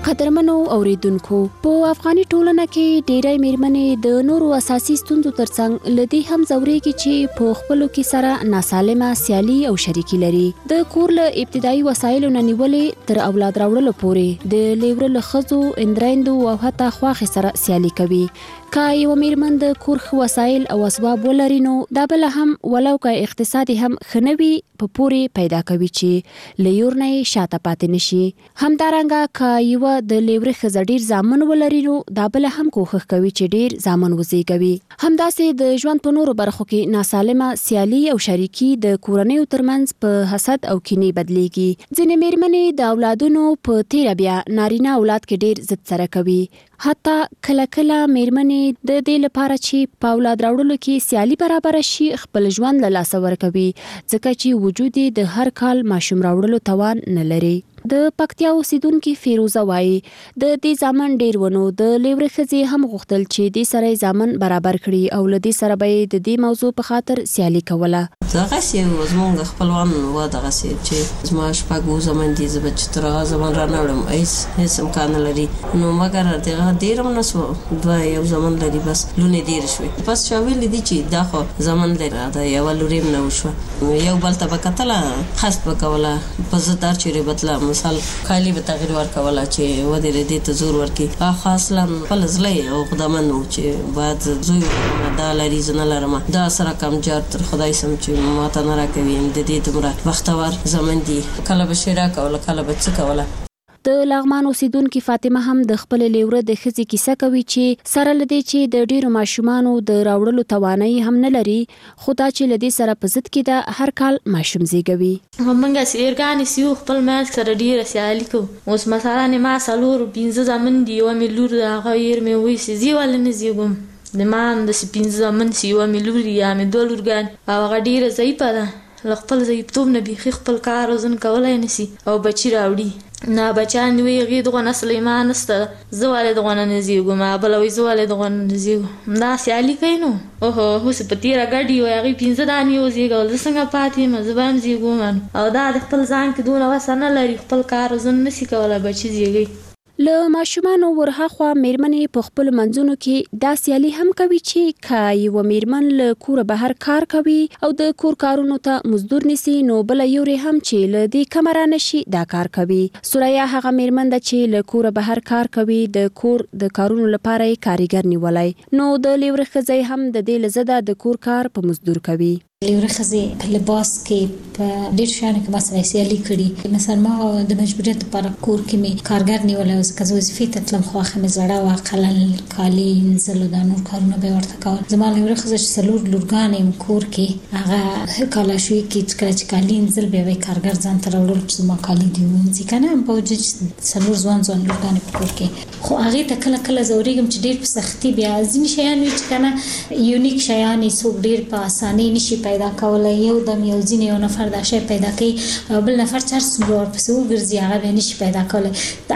قدرمنو اوریدونکو په افغاني ټولنه کې ډېری میرمنې د نورو اساسي ستونزو ترڅنګ لدی هم زوريږي چې په خپلو کې سره ناسالمه سیالي او شریکي لري. د کور له ابتدایي وسایلو نه نیولې تر اولاد راوړلو پورې د لیورلو ښځو اندرایندو او حتی خواښې سره سیالي کوي. که یو میرمن د کور وسایل او اسباب ولري نو دا بل هم ولو که اقتصادي هم خنوي په پوري پیدا کوي چې لیور نه شاته پاتې نشي. همدارنګه که یو د لیور ښځه ډیر ځامن ولري نو دا بل هم کوښښ کوي چې ډیر ځامن وزیږوي. همداسې د ژوند په نورو برخو کې ناسالمه سیالي او شریکي د کورنیو ترمنځ په حسد او کینې بدلیږي. ځینې میرمنې د اولادونو په تیره بیا نارینه اولاد کې ډیر ضد سره کوي. حتی کله کله میرمنې د دې لپاره چې په اولاد راوړلو کې سیالي برابر شي خپل ژوند له لاسه ورکوي ځکه چې وجود د هر کال ماشوم راوړلو توان نه لري. د پکتیا اوسیدونکو فیروزه وایي د دې ځامن ډیر ونو د لیورې ښځې هم غوښتل چې دې سره ځامن برابر کړي او له دې سره به د دې موضوع په خاطر سیالي کوله. دغسې زموږ خپلوان و دغسې چې زما شپږ زامن دي زه به چې تر هغه زمان رانهوړم هېڅ امکان نه لري نو مګر دغه ډېر هم نه سوه دوه یو زامن لري بس لوڼې ډېرې شوې بس چا ویلي دي چې دا خو زامن لري دا یوه لوري هم نه وشوه یو بل ته به کتله خست به کوله په زه دار چیرې بتله مثال کالي به تغییر ورکوله چې ودې دې ته زور ورکړي هغه اصلا خپل زړه او خدامن و چې باید زوی دا لري زه نه لرم دا سره کم جار تر خدای سم چې ماته نه راکوي د دې دومره بختور زمن دي کله به شعرا کوله کله به څه کوله. د لغمان اوسیدونکو فاطمه هم د خپل لیوره د ښځې کیسه کوي چې سره لدی چې د ډیرو ماشومانو د راوړلو توانایي هم نه لري خو دا چې لدی سره په ضد کې د هر کال ماشوم زیږوي. همغه سیرګان سیو خپل مال سره ډیره سیالي کو اوس مثلا نه ما سالور 15 زمن دی او مې لور هغه ير مې وې سي زیول نه زیګم د مان د 15 زمن سیو مې لور یا مې دولورګان هغه ډیره ضعیفه ده خپل ضعیفتوب نه بيخي خپل کار وزن کولای نسی او بچی راوړي نه بچان وی غي دغه سليمان است زواله دغه نه زیګو ما بلوي زواله دغه نه زیګو دا سیالي کینو اوه هو سپتیرا غډي وي غي 15 دانی و زیګو څنګه پاتې مزبان زیګو من او دا د خپل ځان کې دونه وسنه لري خپل کار وزن نسی کولای بچی زیګي. له ماشومانو ورهاخوا میرمنې په خپل منځونو کې دا سیالي هم کوي چې که یو میرمن له کوره بهر کار کوي او د کور کارونو ته مزدور نیسي نو بل یوري هم چې له دې کمره نشي دا کار کوي. سوریا هغه میرمن ده چې له کوره بهر کار کوي د کور د کارونو لپاره کاریګر نیولای نو د لیورې ښځې هم د دې لزده د کور کار په مزدور کوي. لیورې ښځې په لباس کې په ډېر شیانو کې ما سره سیالي کړي مثلا ما د مجبوریت لپاره کور کې مې کارګر نیولی او ځکه زه وظیفې ته تلم خو هغه مې زړه وه قلل کالي انځل دا نور کارونه به یې ورته کول. زما لیورې ښځه چې 4 لورګانې یم کور کې هغه کالاشوي کې کله چې کالي انځل بیا به یې کارګر ځان ته راوړل چې زما کالي دې وینځي که نه په وجه چې 4 ځوان لورګانې په کور کې خو هغې ته کله کله زورېږم چې ډېر په سختي بیا ځینې شیان وي چې که نه یونیک شیان یې څوک ډېر په اسانۍ نشي پیدا کولای یو دم یو ځینې یو نفر دا شی پیدا کوي او بل نفر چې هر څومره ورپسې وګرځي هغه بیا نشي پیدا کولی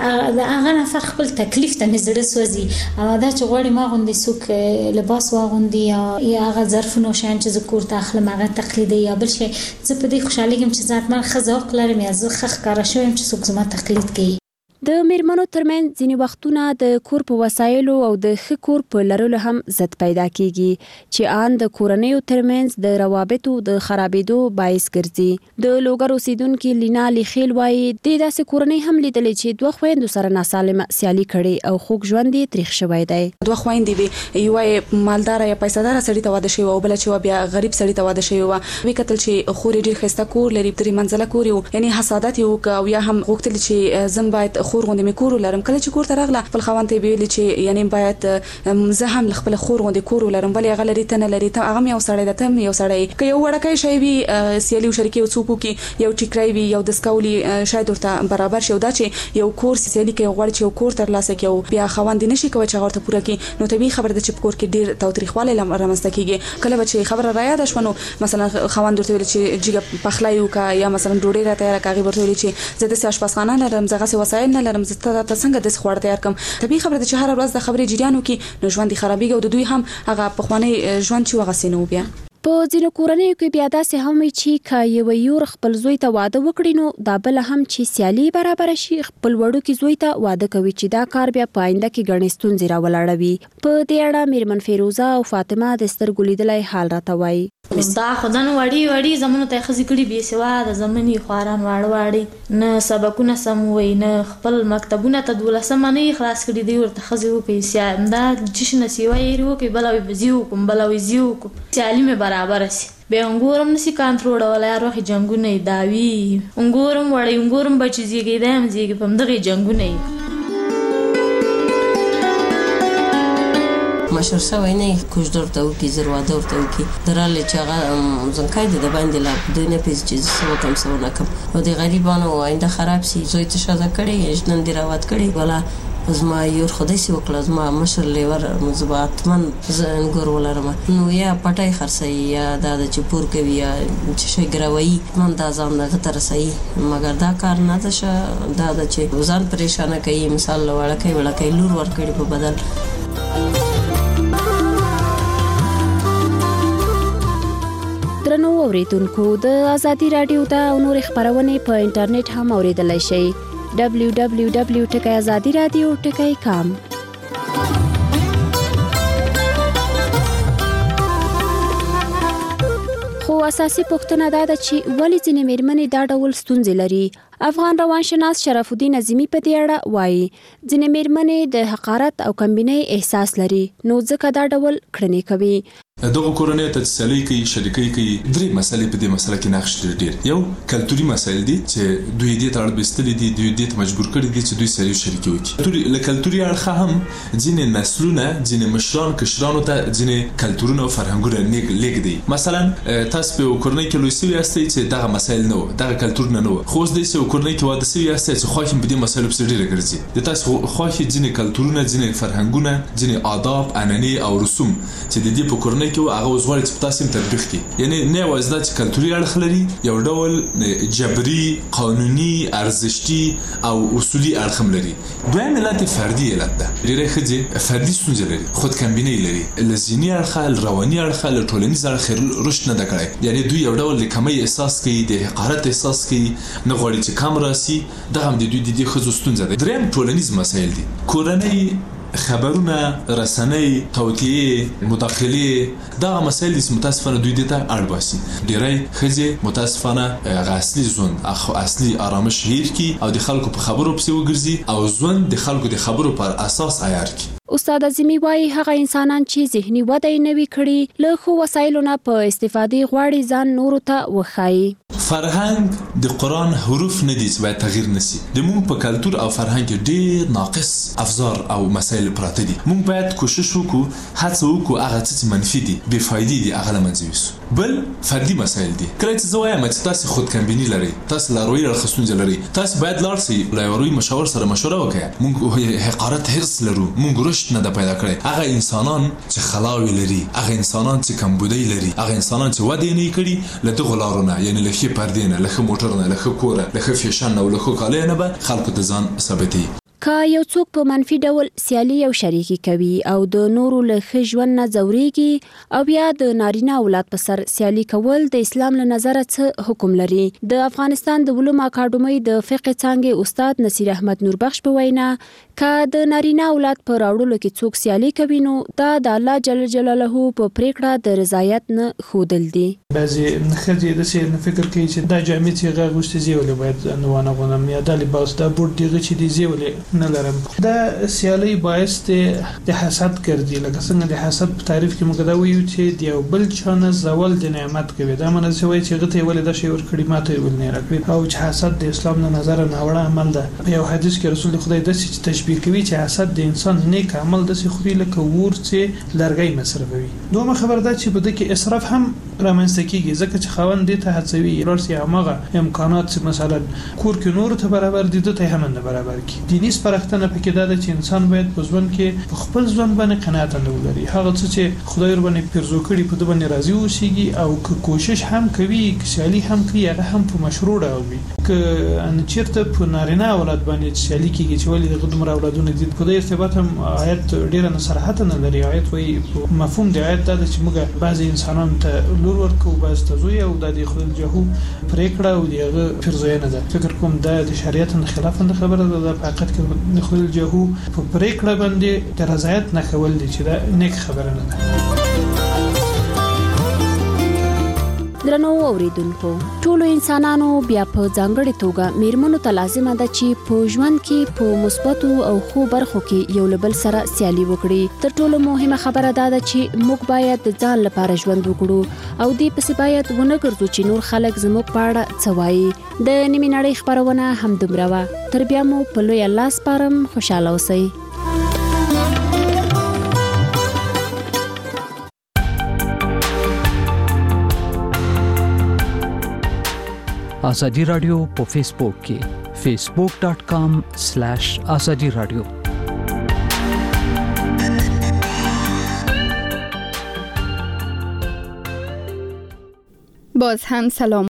د هغه نفر خپل تکلیف ته مې زړه سوځي او دا چې غواړي ما غوندې څوک لباس واغوندي یا هغه ظرفونه شیان چې زه کور ته اخلم هغه تقلیدي یا بل شی زه په دې خوشحالېږم چې زه حتما ښځه حق لرم یا زه ښه ښکاره شوی یم چې څوک زما تقلید کوي. د میرمنو ترمنځ ځینې وختونه د کور په وسایلو او د ښه کور په لرلو هم ضد پیدا کیږي چې آن د کورنیو ترمنځ د روابطو د خرابېدو باعث ګرځي. د لوګر اوسیدونکې لینا لیخیل وایي د داسې کورنۍ هم لیدلې چې دوه خویندو سره ناسالمه سیالي کړې او خوږ ژوند یې تریخ شوی دی. دوه خویندې وي یوه یې مالداره یا پیسهداره سړي ته واده شوې وه او بله چې وه بیا غریب سړي ته واده شوې وه. ویې کتل چې خور یې ډېر ښایسته کور لري درې منزله کور یې و یعنې حسادت یې وکړه او یا هم غوښتل چې زه باید خور غوندې مې کور ولرم. کله چې کور ته راغله خپل خاوند ته یې ویلي چې یعنې باید زه هم له خپله خور غوندې کور ولرم ولې هغه لري ته نه لري ته هغه هم یو سړی ده ته هم یو سړی که یو وړکی شی وي سیالي او شریکي یو څوک وکړي یو ټیکری وي یو دستکه ولي شاید ورته برابر شي او دا چې یو کور سیالي کوي غواړي چې یو کور ترلاسه کړي او بیا خاوند یې نشي کولی چې هغه ورته پوره کړي نو طبیعي خبره ده چې په کور کې ډېر تاوتریخوالی رامنځته کېږي. کله به چې خبره رایاده شوه نو مثلا خاوند ورته ویلي چې جګه پخلی وکړه یا مثلا ډوډۍ را تیاره کړه هغې ورته ویلي چې زه داسې اشپزخانه نه لرم زه هغسې وسایل نه لرم زه ته څنګه داسې خواړه تیار کړم. طبیعي خبره ده چې هره ورځ د خبرې جریان وکړي نو ژوند یې خرابېږي او د دوی هم هغه پخوانی ژوند چې و هغسې نه و بیا. په ځینو کورنیو کې بیا داسې هم وي چې که یوه یور خپل زوی ته واده وکړي نو دا بله هم چې سیالي برابره شي خپل وړوکي زوی ته واده کوي چې دا کار بیا په آینده کې ګڼې ستونزې راولاړوي. په دې اړه میرمن فیروزه او فاطمه د سترګو لیدلی حال راته وایي. دا خدان وړي زمونو ته ښځې کړي بې سواده زمونې خواران واړه نه سبقونه سم وایي نه خپل مکتبونه ته 12مه نه یې خلاص کړي دی ورته ښځې وکړي دا جشن سیوا یې وکړي بله وي به زی وکړم بله وي زی وکړم سیالي مې برابره سي بیا انګورم نسی کنټرولولی هر وخت جنګونه یې دا وي انګورم وړی انګورم به چې زیږی دی هم زیږي په همدغې جنګونه یې مشر سوی نه کوژده ورته وکړي زر واده ورته وکړي د رالی چې هغه زنکی دی د باندې لا دوی نه پېژي چې زه څه وکړم څه ونه کړم او د غریبانو آینده خراب سي زوی ته ښځه کړې ژنن دې راوات کړې ولا زما یور خدای سي وکړه زما مشر لیور زه به حتمن زه انګور ولرم نو یا پټی خرڅوي یا دا د چې پور کوي یا چې شی ګروي من دا ځان دغه ته رسوي مګر دا کار نه ده ښه دا ده چې ځان پریشانه کوي مثال وړکۍ لور ورکړي په بدل. درنو اوریدونکو د ازادي راډیو د نورې خپرونې په انټرنیټ هم اوریدلی شئ www.azadiradio.com. خو اساسي پوښتنه دا ده چې ولې ځینې میرمنې دا ډول ستونزې لري. افغان روانشناس شرف الدین عظیمی په دې اړه وایي ځینې میرمنې د حقارت او کمبینۍ احساس لري نو ځکه دا ډول کړنې کوي. دغه کورنۍ ته سیالي کوي شریکي کوي درې مسلې په دې مسله کې نقش لري ډېر یو کلتوري مسایل دي چې دوی دې ته اړ بستلي دي دوی دې ته مجبور کړي دي چې دوی سره شریکي وکړي له کلتوري اړخه هم ځینې نسلونه ځینې مشران کشرانو ته ځینې کلتورونه او فرهنګونه لیږدي مثلا تاسو په کورنۍ کې لوی سوي یاستئ چې دغه مسایل نه و دغه کلتور نه و خو اوس داسې کورنۍ کې واده سوي یاستئ چې خوښ په دې مسایلو پسې ډېره ګرځي د تاسو خوښ ځینې کلتورونه ځینې فرهنګونه ځینې آداب عنعنې او رسوم چې د دې په کورنۍ کې هغه اوس غواړي چې تاسو هم تطبیق کړئ یعنی نه یوازې دا چې کلتوري اړخ لري یو ډول جبري قانوني ارزښتي او اصولي اړخ هم لري. دویم علت فردي علت ده ډېرې ښځې فردي ستونزې لري خود کمبینۍ لري له ذهني اړخه له رواني اړخه له ټولنیز اړخه رشد نه ده کړی یعنی دوی یو ډول د کمۍ احساس کوي د حقارت احساس کوي نه غواړي چې کم راسي دغه هم د دوی د دې ښځو ستونزه ده. دریم ټولنیز مسایل دي کورنۍ خبرونه رسنۍ توطئې مداخلې دا مسایل دي متاسفانه دوی ته اړ باسي ډېری ښځې متاسفانه هغه اصلي ژوند اصلي آرامش هیر کی او د خلکو په خبرو پسې وګرځي او ژوند د خلکو د خبرو پر اساس عیار کی. استاد عظیمی وایي هغه انسانان چې ذهني وده یې نوي کړي له ښو وسایلو نه په استفادې غواړي ځان نورو ته وښایي. فرهنګ د قرآن حروف نه دي چې باید تغییر نشي د موږ په کلتور او فرهنګ کې ډېر ناقص افزار او مسایل پراته دي موږ باید کوشش وکړو هڅه وکړو هغه څه منفي دي بې فایدې دي هغه له منځه یوسو. بل فردي مسایل دي کله چې زه وایم چې تاسو خود کمبیني لري تاسو لاروي اړخ ستونزه لري تاسو باید لاړ شئ له یو مشاور سره مشوره وکړئ موږ حقارت هرڅ لرو موږ رشد نه ده پیدا کړی هغه انسانان چې خلاوي لري هغه انسانان چې کمبودی لري هغه انسانان چې وده نه کړي له دغه لارونه یعنی له ښې پردې نه له ښه موټر نه له ښه کوره له ښه فیشن نه او له ښه کالیو نه به خلکو ته ځان ثابتوي. که یو څوک په منفي ډول سیالي او شریکي کوي او د نورو له ښه ژوند نه ځورېږي او بیا د نارینه اولاد په سر سیالي کول د اسلام له نظره څه حکم لري. د افغانستان د علومو اکاډمۍ د فقه څانګې استاد نصیر احمد نوربخش په وینا که د نارینه اولاد په راوړلو کې څوک سیالي کوي نو دا د الله جل جلاله په پریکړه د رضایت نه ښودل دي. بعضې ښځې داسې فکر کوي چې دا جامې چې هغه اغوستې زه ولې باید نه وانغوندم یا دا لباس دا بوټ دغه چې دی زه ولې نه لرم. دا سیالي باعث د حسد ګرځي لکه څنګه د حسد په تعریف کې موږ دا وایو چې د یو بل چا نه زول د نعمت کوي دا معنی څه وایي چې هغه ته ولې دا شی ورکړي ماته یې ول نه راکړي او چې حسد د اسلام نه نظر ناوړه عمل ده. په یو حدیث کې رسول خدای داسې تشبیه کوي چې حسد د انسان نیک عمل داسې خوري لکه ور چې لرګی مصرفوي. دومره خبر ده چې په دې کې اسراف هم رامنځته کیږي ځکه چې خاوند دې ته هڅوي ورسې هغه امکانات چې مثلا کور کې نور ته برابر دي ته هم نه برابر کی. دیني سپارښتنه پکې دا ده چې انسان باید په ژوند کې په خپل ژوند باندې قناعت ولري هغه څه چې خدای ور باندې پرزو کړي په دې باندې راضي اوسيږي او که کوشش هم کوي که سیالي هم کوي هغه هم په مشروع ډول وي ان چیرته په نارینه اولاد باندې سیالي کیږي چې ولې د دومره اولادونه دي په دې ارتباط هم آیت ډیره صراحت نه لري. آیت وایي مفهوم دی آیت دا چې موږ بعضی انسانانو ته لور ورکو بعض ته زوی او د خپل جهو پریکړه او دغه فرضیه نه ده. فکر کوم دا د شریعت نه خلاف نه خبره ده. د حقیقت کې خپل جهو په پریکړه باندې د رضایت نه کول دي چې دا نیک خبره نه ده. درنو اوریدونکو ټولو انسانانو بیا په ځانګړي توګه میرمنو ته لازمه ده چې په ژوند کې په مثبتو او ښو برخو کې یو له بل سره سیالي وکړي. تر ټولو مهمه خبره دا ده چې موږ باید د ځان لپاره ژوند وکړو او دې پسې باید ونه ګرځو چې نور خلک زموږ په اړه څه وایي. د نیمې نړۍ خپرونه همدومره وه. تر بیا مو په لوی الله سپارم. خوشحاله اوسئ. آزادی رادیو په فیسبوک کې facebook.com/azadi radio. باز هم سلام.